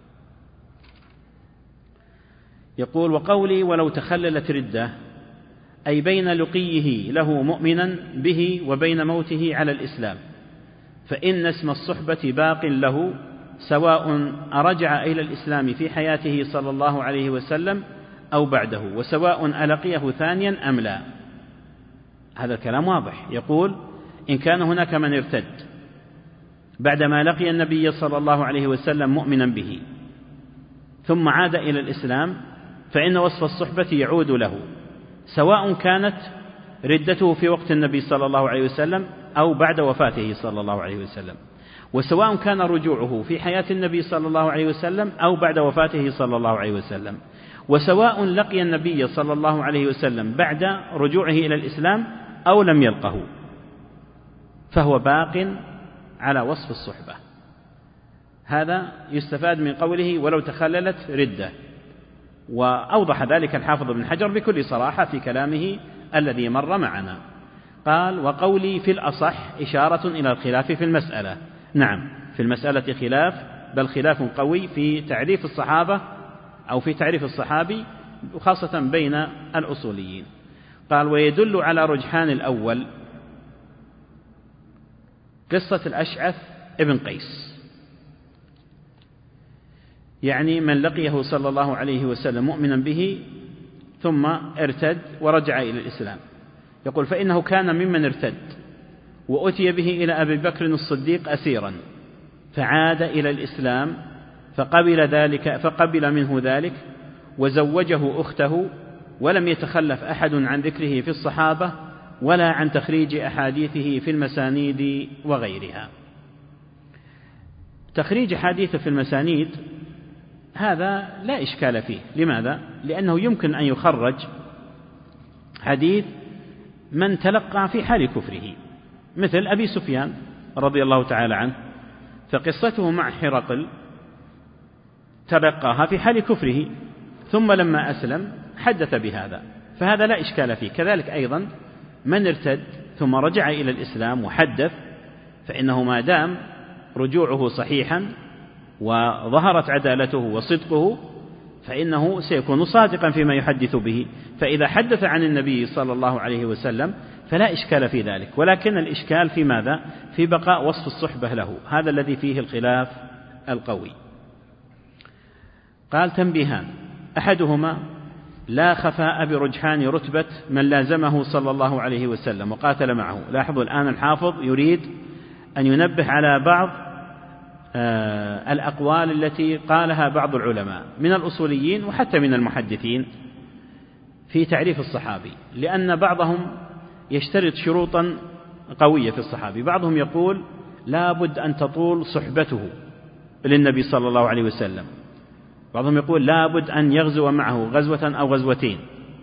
يقول وقولي ولو تخللت ردة أي بين لقيه له مؤمنا به وبين موته على الإسلام، فإن اسم الصحبة باق له سواء أرجع إلى الإسلام في حياته صلى الله عليه وسلم أو بعده، وسواء ألقيه ثانيا أم لا. هذا الكلام واضح. يقول إن كان هناك من ارتد بعدما لقي النبي صلى الله عليه وسلم مؤمنا به ثم عاد إلى الإسلام فإن وصف الصحبة يعود له، سواء كانت ردته في وقت النبي صلى الله عليه وسلم أو بعد وفاته صلى الله عليه وسلم، وسواء كان رجوعه في حياة النبي صلى الله عليه وسلم أو بعد وفاته صلى الله عليه وسلم، وسواء لقي النبي صلى الله عليه وسلم بعد رجوعه إلى الإسلام أو لم يلقه، فهو باق على وصف الصحبة. هذا يستفاد من قوله ولو تخللت ردة. وأوضح ذلك الحافظ بن حجر بكل صراحة في كلامه الذي مر معنا. قال وقولي في الأصح إشارة إلى الخلاف في المسألة. نعم في المسألة خلاف، بل خلاف قوي في تعريف الصحابة أو في تعريف الصحابي، وخاصة بين الأصوليين. قال ويدل على رجحان الأول قصة الأشعث ابن قيس، يعني من لقيه صلى الله عليه وسلم مؤمنا به ثم ارتد ورجع إلى الإسلام. يقول فإنه كان ممن ارتد وأتي به إلى أبي بكر الصديق أسيرا فعاد إلى الإسلام فقبل منه ذلك وزوجه أخته، ولم يتخلف أحد عن ذكره في الصحابة ولا عن تخريج أحاديثه في المسانيد وغيرها. تخريج حديثه في المسانيد هذا لا إشكال فيه. لماذا؟ لأنه يمكن أن يخرج حديث من تلقى في حال كفره، مثل أبي سفيان رضي الله تعالى عنه، فقصته مع حرقل تلقاها في حال كفره ثم لما أسلم حدث بهذا، فهذا لا إشكال فيه. كذلك أيضا من ارتد ثم رجع إلى الإسلام وحدث، فإنه ما دام رجوعه صحيحا وظهرت عدالته وصدقه فإنه سيكون صادقا فيما يحدث به، فإذا حدث عن النبي صلى الله عليه وسلم فلا إشكال في ذلك. ولكن الإشكال في ماذا؟ في بقاء وصف الصحبة له، هذا الذي فيه الخلاف القوي. قال تنبيهان: أحدهما لا خفاء برجحان رتبة من لازمه صلى الله عليه وسلم وقاتل معه. لاحظوا الآن الحافظ يريد أن ينبه على بعض الأقوال التي قالها بعض العلماء من الأصوليين وحتى من المحدثين في تعريف الصحابي، لأن بعضهم يشترط شروطا قوية في الصحابي. بعضهم يقول لا بد أن تطول صحبته للنبي صلى الله عليه وسلم، بعضهم يقول لا بد أن يغزو معه غزوة أو غزوتين،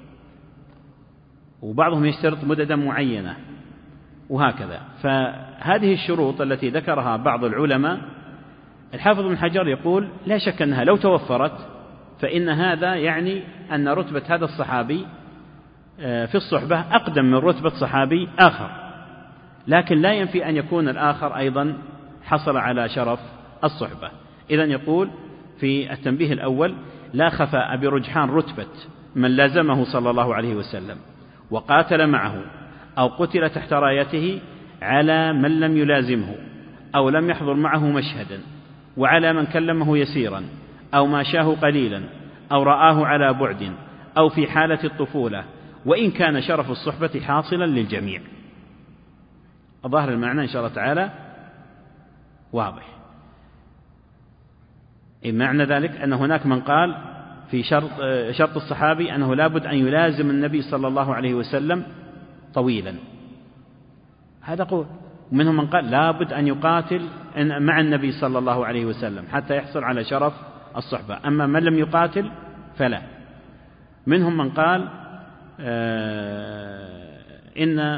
وبعضهم يشترط مددا معينة، وهكذا. فهذه الشروط التي ذكرها بعض العلماء الحافظ بن حجر يقول لا شك أنها لو توفرت فإن هذا يعني أن رتبة هذا الصحابي في الصحبة أقدم من رتبة صحابي آخر، لكن لا ينفي أن يكون الآخر أيضا حصل على شرف الصحبة. إذن يقول في التنبيه الأول: لا خفاء برجحان رتبة من لازمه صلى الله عليه وسلم وقاتل معه أو قتل تحت رايته على من لم يلازمه أو لم يحضر معه مشهدا، وعلى من كلمه يسيرا أو ماشاه قليلا أو رآه على بعد أو في حالة الطفولة، وإن كان شرف الصحبة حاصلا للجميع. ظاهر المعنى إن شاء الله تعالى واضح. معنى ذلك أن هناك من قال في شرط الصحابي أنه لا بد أن يلازم النبي صلى الله عليه وسلم طويلا، هذا قول. ومنهم من قال لا بد أن يقاتل مع النبي صلى الله عليه وسلم حتى يحصل على شرف الصحبة، أما من لم يقاتل فلا. منهم من قال إن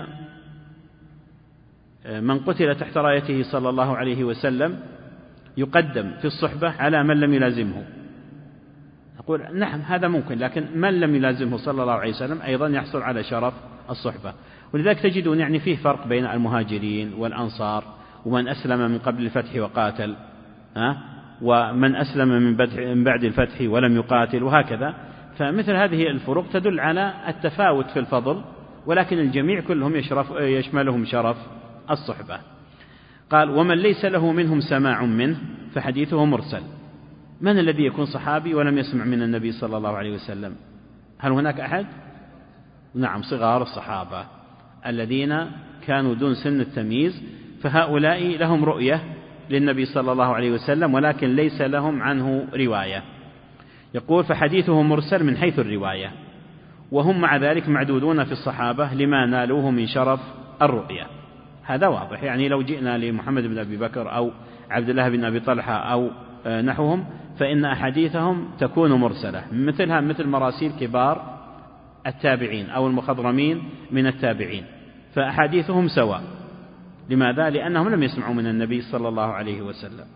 من قتل تحت رايته صلى الله عليه وسلم يقدم في الصحبة على من لم يلازمه. أقول نعم هذا ممكن، لكن من لم يلازمه صلى الله عليه وسلم أيضا يحصل على شرف الصحبة. ولذلك تجدون يعني فيه فرق بين المهاجرين والأنصار، ومن أسلم من قبل الفتح وقاتل، ومن أسلم من بعد الفتح ولم يقاتل، وهكذا. فمثل هذه الفروق تدل على التفاوت في الفضل، ولكن الجميع كلهم يشملهم شرف الصحبة. قال ومن ليس له منهم سماع منه فحديثه مرسل. من الذي يكون صحابي ولم يسمع من النبي صلى الله عليه وسلم؟ هل هناك أحد؟ نعم، صغار الصحابة الذين كانوا دون سن التمييز، فهؤلاء لهم رؤية للنبي صلى الله عليه وسلم ولكن ليس لهم عنه رواية. يقول فحديثه مرسل من حيث الرواية، وهم مع ذلك معدودون في الصحابة لما نالوه من شرف الرؤية. هذا واضح. يعني لو جئنا لمحمد بن أبي بكر أو عبد الله بن أبي طلحة أو نحوهم فإن أحاديثهم تكون مرسلة، مثلها مثل مراسيل كبار التابعين أو المخضرمين من التابعين، فأحاديثهم سواء. لماذا؟ لأنهم لم يسمعوا من النبي صلى الله عليه وسلم.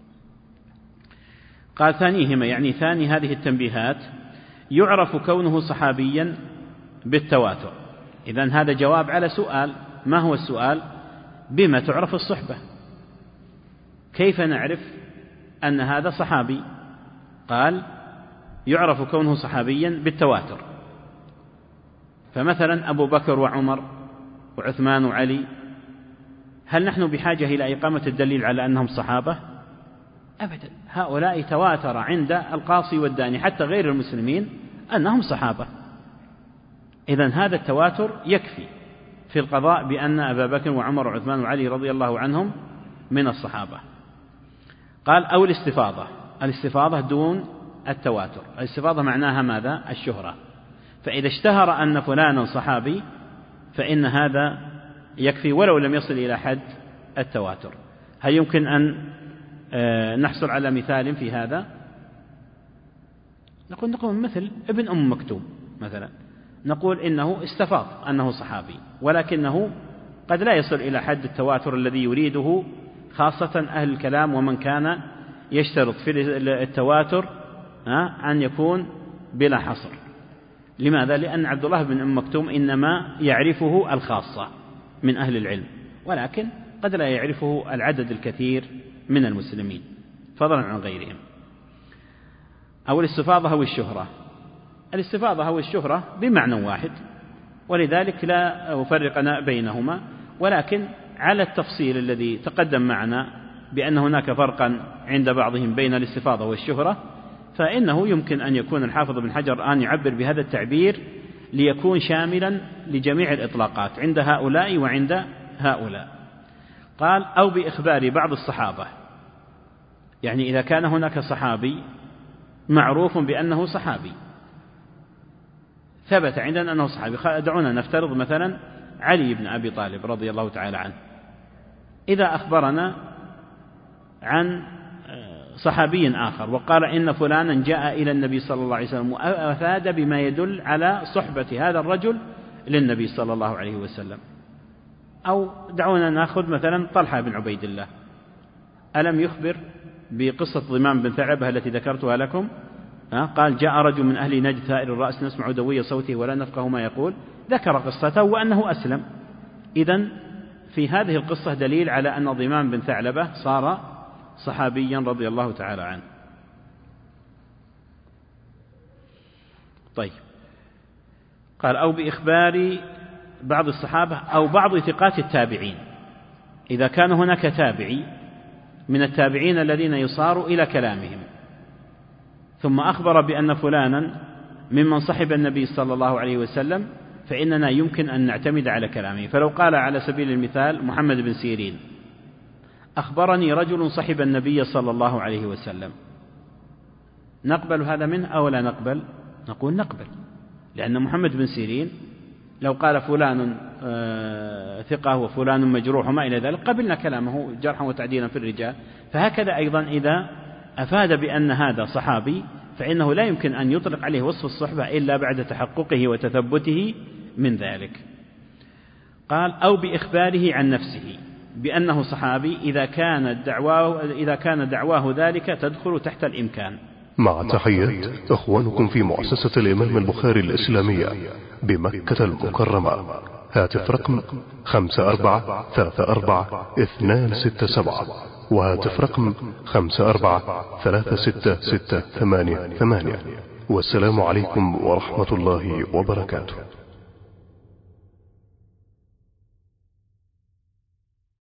قال ثانيهما، يعني ثاني هذه التنبيهات، يعرف كونه صحابيا بالتواتر. إذن هذا جواب على سؤال. ما هو السؤال؟ بما تعرف الصحبة؟ كيف نعرف أن هذا صحابي؟ قال يعرف كونه صحابيا بالتواتر. فمثلا أبو بكر وعمر وعثمان وعلي، هل نحن بحاجة إلى إقامة الدليل على أنهم صحابة؟ أبدا، هؤلاء تواتر عند القاصي والداني حتى غير المسلمين أنهم صحابة. إذن هذا التواتر يكفي في القضاء بأن أبا بكر وعمر وعثمان وعلي رضي الله عنهم من الصحابة. قال أو الاستفاضة. الاستفاضة دون التواتر. الاستفاضة معناها ماذا؟ الشهرة. فإذا اشتهر أن فلانا صحابي فإن هذا يكفي ولو لم يصل إلى حد التواتر. هل يمكن أن نحصل على مثال في هذا؟ نقول مثل ابن أم مكتوم مثلا، نقول إنه استفاض أنه صحابي، ولكنه قد لا يصل إلى حد التواتر الذي يريده خاصة أهل الكلام، ومن كان يشترط في التواتر أن يكون بلا حصر. لماذا؟ لأن عبد الله بن أم مكتوم إنما يعرفه الخاصة من أهل العلم، ولكن قد لا يعرفه العدد الكثير من المسلمين فضلا عن غيرهم. أو الاستفاضة أو الشهرة. الاستفاضة أو الشهرة بمعنى واحد، ولذلك لا أفرق بينهما، ولكن على التفصيل الذي تقدم معنا بأن هناك فرقا عند بعضهم بين الاستفاضة والشهرة، فإنه يمكن أن يكون الحافظ بن حجر أن يعبر بهذا التعبير ليكون شاملا لجميع الإطلاقات عند هؤلاء وعند هؤلاء. قال أو بإخبار بعض الصحابة، يعني إذا كان هناك صحابي معروف بأنه صحابي، ثبت عندنا أنه صحابي، دعونا نفترض مثلا علي بن أبي طالب رضي الله تعالى عنه، إذا أخبرنا عن صحابي آخر وقال إن فلانا جاء إلى النبي صلى الله عليه وسلم وأفاد بما يدل على صحبة هذا الرجل للنبي صلى الله عليه وسلم. أو دعونا نأخذ مثلا طلحة بن عبيد الله، ألم يخبر بقصة ضمام بن ثعلبة التي ذكرتها لكم؟ قال جاء رجل من أهل نجد ثائر الرأس نسمع دوي صوته ولا نفقه ما يقول، ذكر قصته وأنه أسلم. إذن في هذه القصة دليل على أن ضمام بن ثعلبة صار صحابيا رضي الله تعالى عنه. طيب، قال أو بإخبار بعض الصحابة أو بعض ثقات التابعين. إذا كان هناك تابعي من التابعين الذين يصار إلى كلامهم ثم أخبر بأن فلانا ممن صحب النبي صلى الله عليه وسلم، فإننا يمكن أن نعتمد على كلامه. فلو قال على سبيل المثال محمد بن سيرين أخبرني رجل صحب النبي صلى الله عليه وسلم، نقبل هذا منه أو لا نقبل؟ نقول نقبل، لأن محمد بن سيرين لو قال فلان ثقة وفلان مجروح وما إلى ذلك قبلنا كلامه جرحا وتعديلا في الرجال. فهكذا أيضا إذا أفاد بأن هذا صحابي فإنه لا يمكن أن يطلق عليه وصف الصحبة إلا بعد تحققه وتثبته من ذلك. قال أو بإخباره عن نفسه بأنه صحابي إذا كان دعواه ذلك تدخل تحت الإمكان. مع تحيات إخوانكم في مؤسسة الإمام البخاري الإسلامية بمكة المكرمة. هاتف رقم 54344267 وهاتف رقم 54366888. والسلام عليكم ورحمة الله وبركاته.